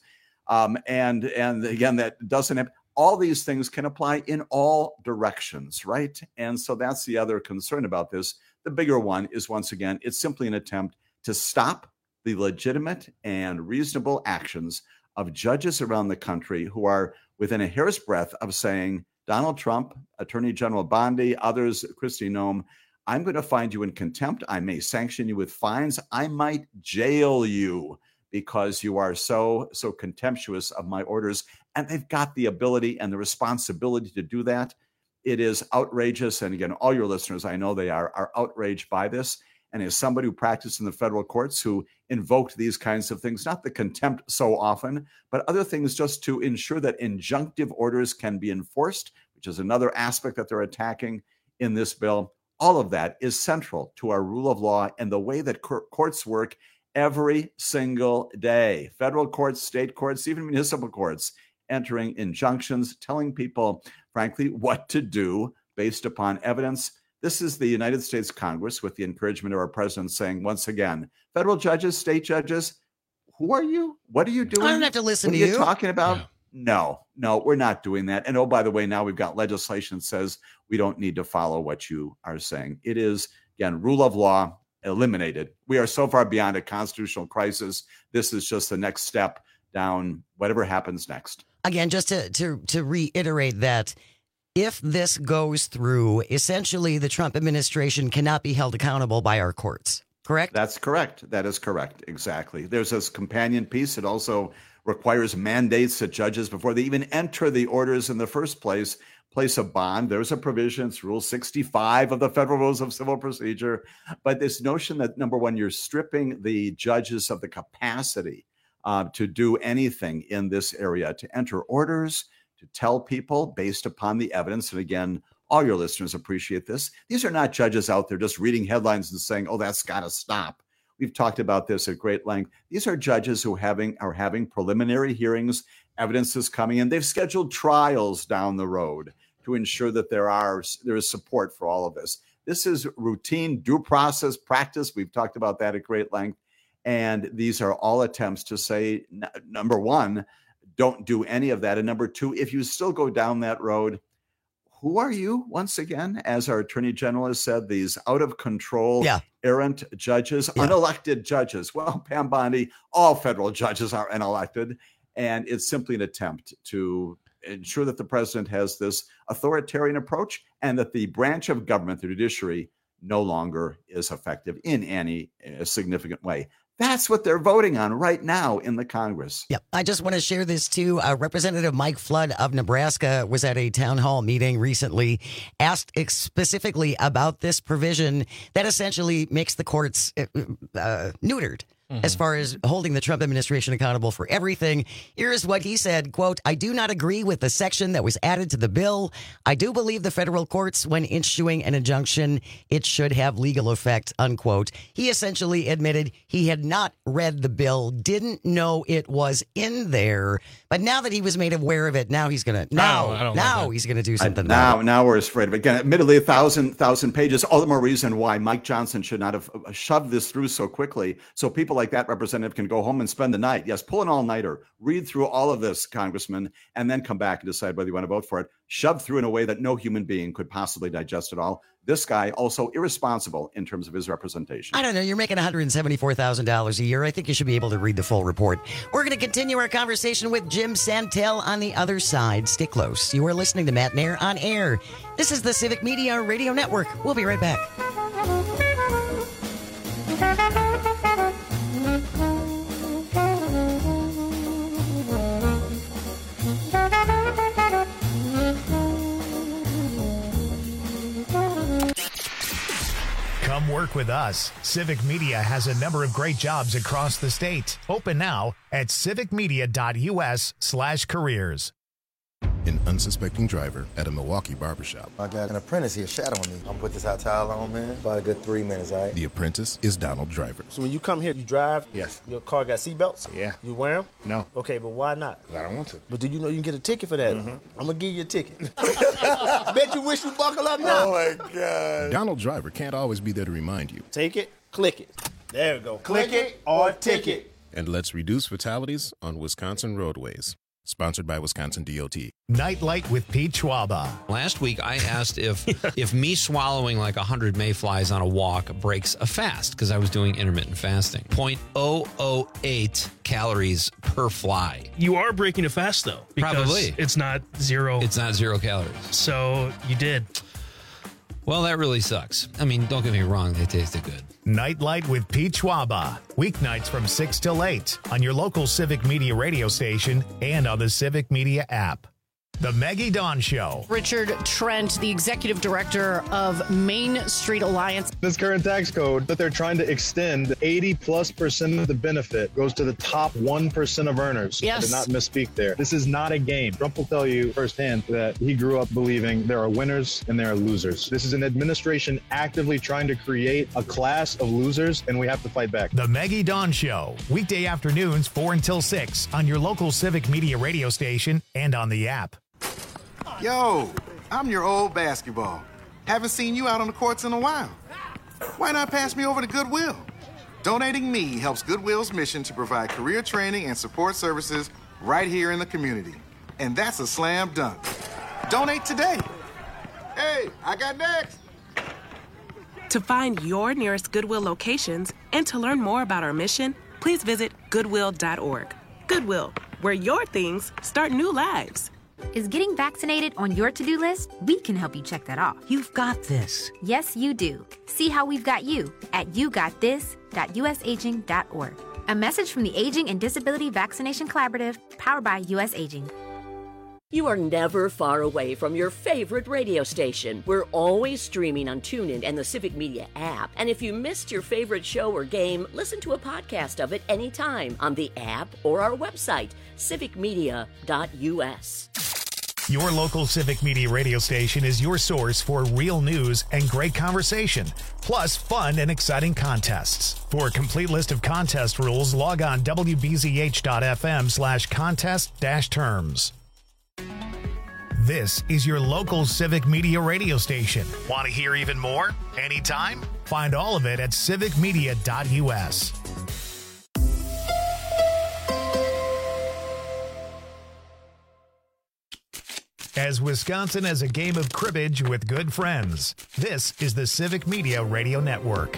Y: and again, that doesn't happen. All these things can apply in all directions, right? And so that's the other concern about this. The bigger one is, once again, it's simply an attempt to stop the legitimate and reasonable actions of judges around the country who are within a hair's breadth of saying, Donald Trump, Attorney General Bondi, others, Kristi Noem, I'm going to find you in contempt. I may sanction you with fines. I might jail you because you are so contemptuous of my orders. And they've got the ability and the responsibility to do that. It is outrageous. And again, all your listeners, I know they are outraged by this. And as somebody who practiced in the federal courts, who invoked these kinds of things, not the contempt so often, but other things just to ensure that injunctive orders can be enforced, which is another aspect that they're attacking in this bill. All of that is central to our rule of law and the way that courts work every single day. Federal courts, state courts, even municipal courts, entering injunctions, telling people, frankly, what to do based upon evidence. This is the United States Congress, with the encouragement of our president, saying, once again, federal judges, state judges, who are you? What are you doing?
O: I don't have to listen to
Y: you.
O: What
Y: are you talking about? Yeah. No, we're not doing that. And by the way, now we've got legislation that says we don't need to follow what you are saying. It is, again, rule of law eliminated. We are so far beyond a constitutional crisis. This is just the next step down whatever happens next.
O: Again, just to reiterate that, if this goes through, essentially the Trump administration cannot be held accountable by our courts, correct?
Y: That's correct. That is correct. Exactly. There's this companion piece. It also requires mandates that judges, before they even enter the orders in the first place a bond. There's a provision, it's Rule 65 of the Federal Rules of Civil Procedure. But this notion that, number one, you're stripping the judges of the capacity to do anything in this area, to enter orders, to tell people based upon the evidence. And again, all your listeners appreciate this. These are not judges out there just reading headlines and saying, that's got to stop. We've talked about this at great length. These are judges who are having preliminary hearings. Evidence is coming in. They've scheduled trials down the road to ensure that there is support for all of this. This is routine due process practice. We've talked about that at great length. And these are all attempts to say, number one, don't do any of that. And number two, if you still go down that road, who are you, once again, as our Attorney General has said, these out of control, errant judges, unelected judges? Well, Pam Bondi, all federal judges are unelected. And it's simply an attempt to ensure that the president has this authoritarian approach and that the branch of government, the judiciary, no longer is effective in any significant way. That's what they're voting on right now in the Congress.
O: Yep. I just want to share this too. Representative Mike Flood of Nebraska was at a town hall meeting recently, asked specifically about this provision that essentially makes the courts neutered. As far as holding the Trump administration accountable for everything. Here's what he said, quote, I do not agree with the section that was added to the bill. I do believe the federal courts, when issuing an injunction, it should have legal effect, unquote. He essentially admitted he had not read the bill, didn't know it was in there. But now that he was made aware of it, now he's going to, he's going to do something.
Y: Now we're afraid of it. Again, admittedly, 1,000 pages, all the more reason why Mike Johnson should not have shoved this through so quickly. So people like that representative can go home and spend the night. Yes, pull an all-nighter, read through all of this, Congressman, and then come back and decide whether you want to vote for it. Shoved through in a way that no human being could possibly digest it all. This guy also irresponsible in terms of his representation.
O: I don't know. You're making $174,000 a year. I think you should be able to read the full report. We're going to continue our conversation with Jim Santel on the other side. Stay close. You are listening to Matt Nair on Air. This is the Civic Media Radio Network. We'll be right back.
A: Work Work with us. Civic Media has a number of great jobs across the state. Open now at civicmedia.us/careers.
E: An unsuspecting driver at a Milwaukee barbershop.
G: I got an apprentice here shadowing me. I'm gonna put this hot towel on, man. About a good 3 minutes, all right?
E: The apprentice is Donald Driver.
G: So when you come here, you drive?
E: Yes.
G: Your car got seatbelts?
E: Yeah.
G: You wear them?
E: No.
G: Okay, but why not?
E: I don't want to.
G: But do you know you can get a ticket for that? I'm gonna give you a ticket. Bet you wish you buckle up now.
E: Oh my God. Donald Driver can't always be there to remind you.
G: Take it, click it. There we go. Click it or ticket.
E: And let's reduce fatalities on Wisconsin roadways. Sponsored by Wisconsin DOT.
A: Nightlight with Pete Schwaba.
M: Last week, I asked if me swallowing like 100 mayflies on a walk breaks a fast, because I was doing intermittent fasting. 0.008 calories per fly.
K: You are breaking a fast, though. Because
M: Probably.
K: It's not zero.
M: It's not 0 calories.
K: So you did.
M: Well, that really sucks. I mean, don't get me wrong, they tasted good.
A: Nightlight with Pete Schwaba. Weeknights from 6 till 8 on your local Civic Media radio station and on the Civic Media app. The Maggie Dawn Show.
I: Richard Trent, the executive director of Main Street Alliance.
J: This current tax code that they're trying to extend, 80+% of the benefit goes to the top 1% of earners.
I: Yes.
J: I did not misspeak there. This is not a game. Trump will tell you firsthand that he grew up believing there are winners and there are losers. This is an administration actively trying to create a class of losers, and we have to fight back.
A: The Maggie Dawn Show. Weekday afternoons 4 until 6 on your local Civic Media radio station and on the app.
L: Yo, I'm your old basketball. Haven't seen you out on the courts in a while. Why not pass me over to Goodwill? Donating me helps Goodwill's mission to provide career training and support services right here in the community. And that's a slam dunk. Donate today. Hey, I got next.
N: To find your nearest Goodwill locations and to learn more about our mission, please visit goodwill.org. Goodwill, where your things start new lives.
Z: Is getting vaccinated on your to-do list? We can help you check that off.
O: You've got this.
Z: Yes, you do. See how we've got you at yougotthis.usaging.org. A message from the Aging and Disability Vaccination Collaborative, powered by US Aging.
Q: You are never far away from your favorite radio station. We're always streaming on TuneIn and the Civic Media app. And if you missed your favorite show or game, listen to a podcast of it anytime on the app or our website, civicmedia.us.
A: Your local Civic Media radio station is your source for real news and great conversation, plus fun and exciting contests. For a complete list of contest rules, log on wbzh.fm/contest-terms. This is your local Civic Media radio station. Want to hear even more? Anytime? Find all of it at civicmedia.us. As Wisconsin has a game of cribbage with good friends, this is the Civic Media Radio Network.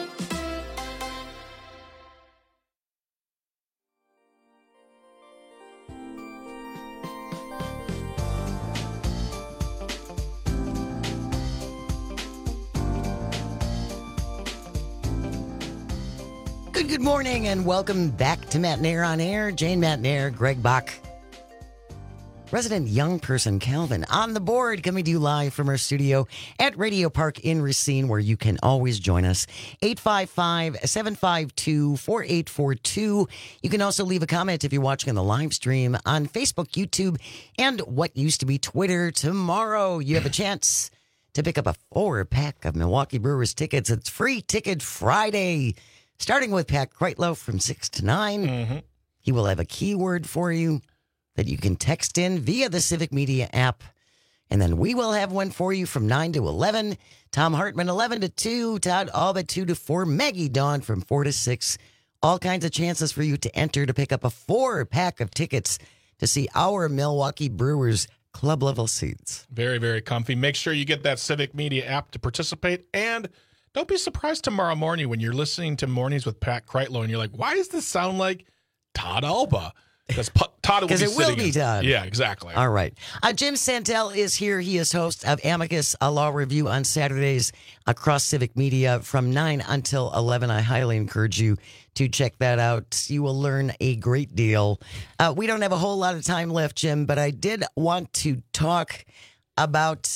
O: Good morning and welcome back to Matt Nair on Air. Jane Matt Nair, Greg Bach. Resident young person Calvin on the board, coming to you live from our studio at Radio Park in Racine, where you can always join us. 855-752-4842. You can also leave a comment if you're watching on the live stream on Facebook, YouTube, and what used to be Twitter. Tomorrow, you have a chance to pick up a 4-pack of Milwaukee Brewers tickets. It's Free Ticket Friday, starting with Pat Kreitlow from 6 to 9. He will have a keyword for you that you can text in via the Civic Media app. And then we will have one for you from 9 to 11. Tom Hartman, 11 to 2. Todd Albert, 2 to 4. Maggie Dawn from 4 to 6. All kinds of chances for you to enter to pick up a 4-pack of tickets to see our Milwaukee Brewers club level seats.
P: Very, very comfy. Make sure you get that Civic Media app to participate. And don't be surprised tomorrow morning when you're listening to Mornings with Pat Kreitlow and you're like, why does this sound like Todd Alba? Because Todd will be
O: it will be Todd.
P: Yeah, exactly.
O: All right. Jim Santel is here. He is host of Amicus, a law review on Saturdays across Civic Media from 9 until 11. I highly encourage you to check that out. You will learn a great deal. We don't have a whole lot of time left, Jim, but I did want to talk about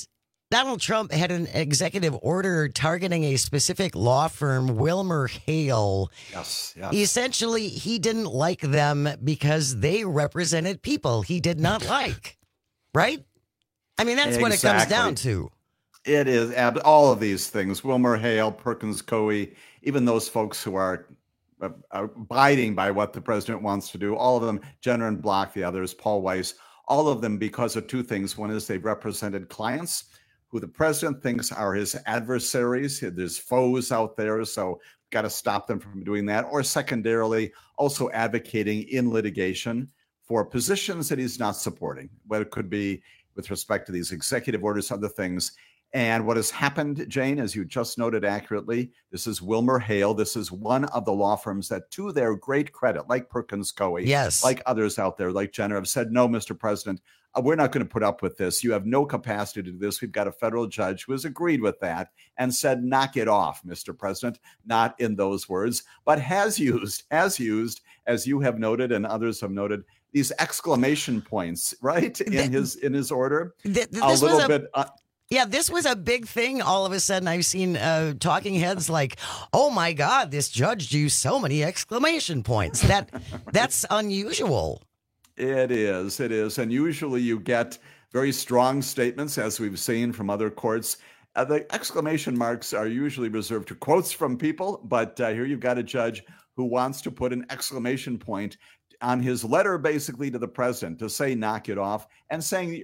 O: Donald Trump had an executive order targeting a specific law firm, Wilmer Hale.
Y: Yes.
O: Essentially, he didn't like them because they represented people he did not like. Right? I mean, that's what it comes down to.
Y: It is all of these things. Wilmer Hale, Perkins Coie, even those folks who are abiding by what the president wants to do, all of them, Jenner and Block, the others, Paul Weiss, all of them because of two things. One is they've represented clients who the president thinks are his adversaries. There's foes out there, so got to stop them from doing that. Or secondarily, also advocating in litigation for positions that he's not supporting, what it could be with respect to these executive orders, other things. And what has happened, Jane, as you just noted accurately, this is Wilmer Hale. This is one of the law firms that, to their great credit, like Perkins Coie,
O: yes,
Y: like others out there, like Jenner, have said, no, Mr. President, we're not going to put up with this. You have no capacity to do this. We've got a federal judge who has agreed with that and said, knock it off, Mr. President. Not in those words, but has used, as you have noted and others have noted, these exclamation points, right, in his order.
O: Yeah, this was a big thing. All of a sudden, I've seen talking heads like, oh, my God, this judge used so many exclamation points. That's unusual.
Y: It is. And usually you get very strong statements, as we've seen from other courts. The exclamation marks are usually reserved to quotes from people. But here you've got a judge who wants to put an exclamation point on his letter, basically, to the president to say, knock it off, and saying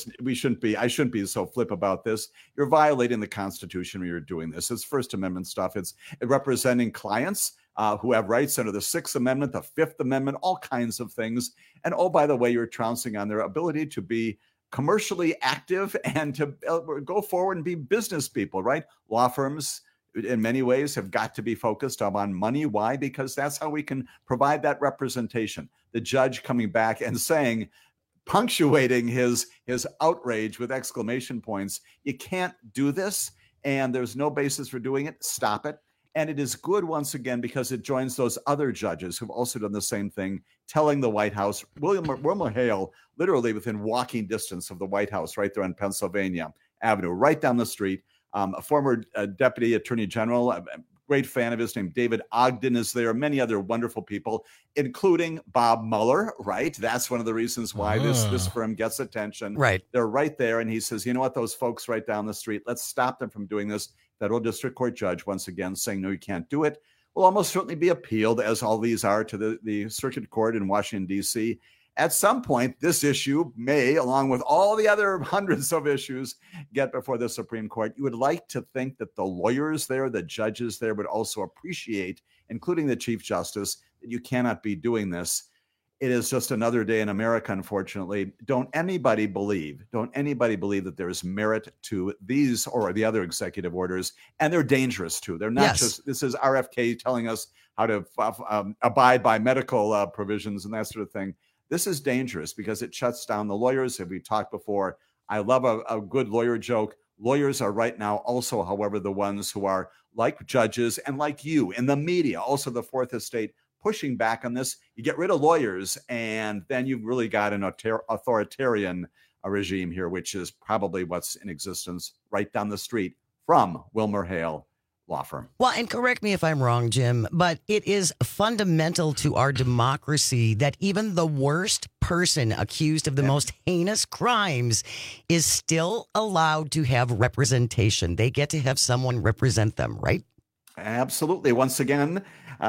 Y: I shouldn't be so flip about this. You're violating the Constitution when you're doing this. It's First Amendment stuff. It's representing clients who have rights under the Sixth Amendment, the Fifth Amendment, all kinds of things. And oh, by the way, you're trouncing on their ability to be commercially active and to go forward and be business people, right? Law firms, in many ways, have got to be focused on money. Why? Because that's how we can provide that representation. The judge coming back and saying, punctuating his outrage with exclamation points, you can't do this, and there's no basis for doing it. Stop it. And it is good, once again, because it joins those other judges who've also done the same thing, telling the White House, Wilmer Hale, literally within walking distance of the White House, right there on Pennsylvania Avenue, right down the street. A former deputy attorney general, a great fan of his, named David Ogden, is there. Many other wonderful people, including Bob Mueller, right? That's one of the reasons why this firm gets attention.
O: Right.
Y: They're right there. And he says, you know what, those folks right down the street, let's stop them from doing this. Federal district court judge, once again, saying, no, you can't do it, will almost certainly be appealed, as all these are, to the circuit court in Washington, D.C. At some point, this issue may, along with all the other hundreds of issues, get before the Supreme Court. You would like to think that the lawyers there, the judges there, would also appreciate, including the Chief Justice, that you cannot be doing this. It is just another day in America, unfortunately. Don't anybody believe that there is merit to these or the other executive orders, and they're dangerous too. They're not just, this is RFK telling us how to abide by medical provisions and that sort of thing. This is dangerous because it shuts down the lawyers. As we talked before, I love a good lawyer joke. Lawyers are right now also, however, the ones who are like judges and like you in the media, also the Fourth Estate, pushing back on this. You get rid of lawyers, and then you've really got an authoritarian regime here, which is probably what's in existence right down the street from Wilmer Hale law firm.
O: Well, and correct me if I'm wrong, Jim, but it is fundamental to our democracy that even the worst person accused of the most heinous crimes is still allowed to have representation. They get to have someone represent them, right?
Y: Absolutely. Once again,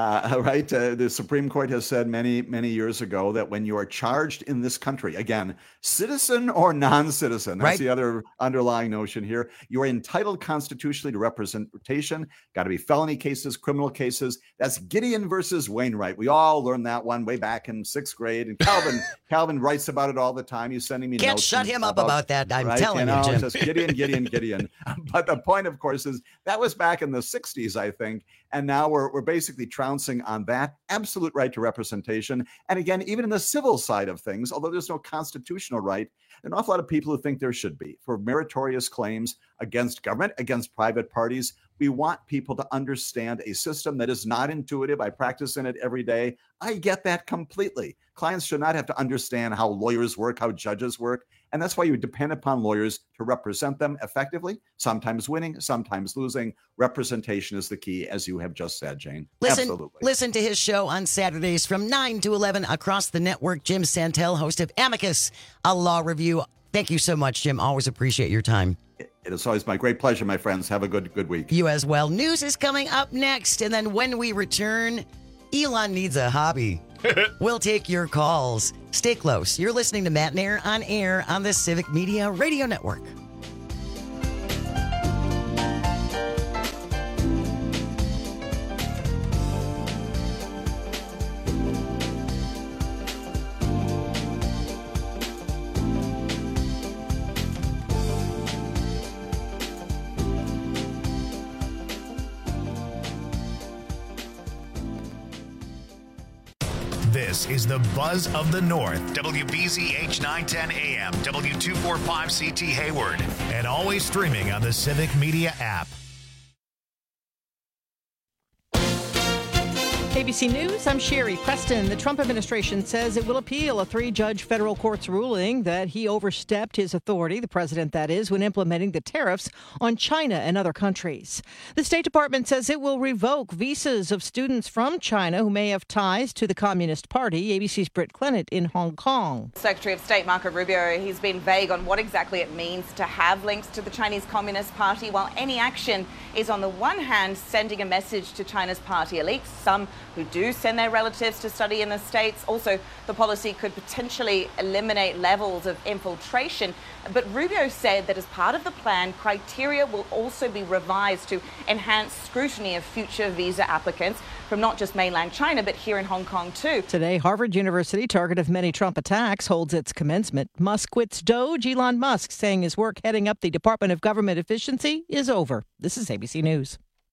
Y: the Supreme Court has said many, many years ago that when you are charged in this country, again, citizen or non-citizen, that's the other underlying notion here, you are entitled constitutionally to representation. Got to be felony cases, criminal cases. That's Gideon versus Wainwright. We all learned that one way back in 6th grade. And Calvin writes about it all the time. He's sending me notes.
O: Can't shut him up about that. I'm telling you, Jim.
Y: Just Gideon. But the point, of course, is that was back in the 60s, I think. And now we're basically trouncing on that absolute right to representation. And again, even in the civil side of things, although there's no constitutional right, there are an awful lot of people who think there should be for meritorious claims against government, against private parties. We want people to understand a system that is not intuitive. I practice in it every day. I get that completely. Clients should not have to understand how lawyers work, how judges work. And that's why you depend upon lawyers to represent them effectively, sometimes winning, sometimes losing. Representation is the key, as you have just said, Jane. Absolutely.
O: Listen to his show on Saturdays from 9 to 11 across the network. Jim Santel, host of Amicus, a law review. Thank you so much, Jim. Always appreciate your time.
Y: It is always my great pleasure, my friends. Have a good week.
O: You as well. News is coming up next. And then when we return, Elon needs a hobby. We'll take your calls. Stay close. You're listening to Matt and Air on air on the Civic Media Radio Network.
A: This is the Buzz of the North. WBZH 910 AM, W245CT Hayward, and always streaming on the Civic Media app.
B: ABC News, I'm Sherry Preston. The Trump administration says it will appeal a 3-judge federal court's ruling that he overstepped his authority, the president that is, when implementing the tariffs on China and other countries. The State Department says it will revoke visas of students from China who may have ties to the Communist Party. ABC's Britt Clennett in Hong Kong.
R: Secretary of State Marco Rubio, he's been vague on what exactly it means to have links to the Chinese Communist Party, while any action is on the one hand sending a message to China's party elites, some who do send their relatives to study in the States. Also, the policy could potentially eliminate levels of infiltration. But Rubio said that as part of the plan, criteria will also be revised to enhance scrutiny of future visa applicants from not just mainland China, but here in Hong Kong too.
B: Today, Harvard University, target of many Trump attacks, holds its commencement. Musk quits Doge. Elon Musk saying his work heading up the Department of Government Efficiency is over. This is ABC News.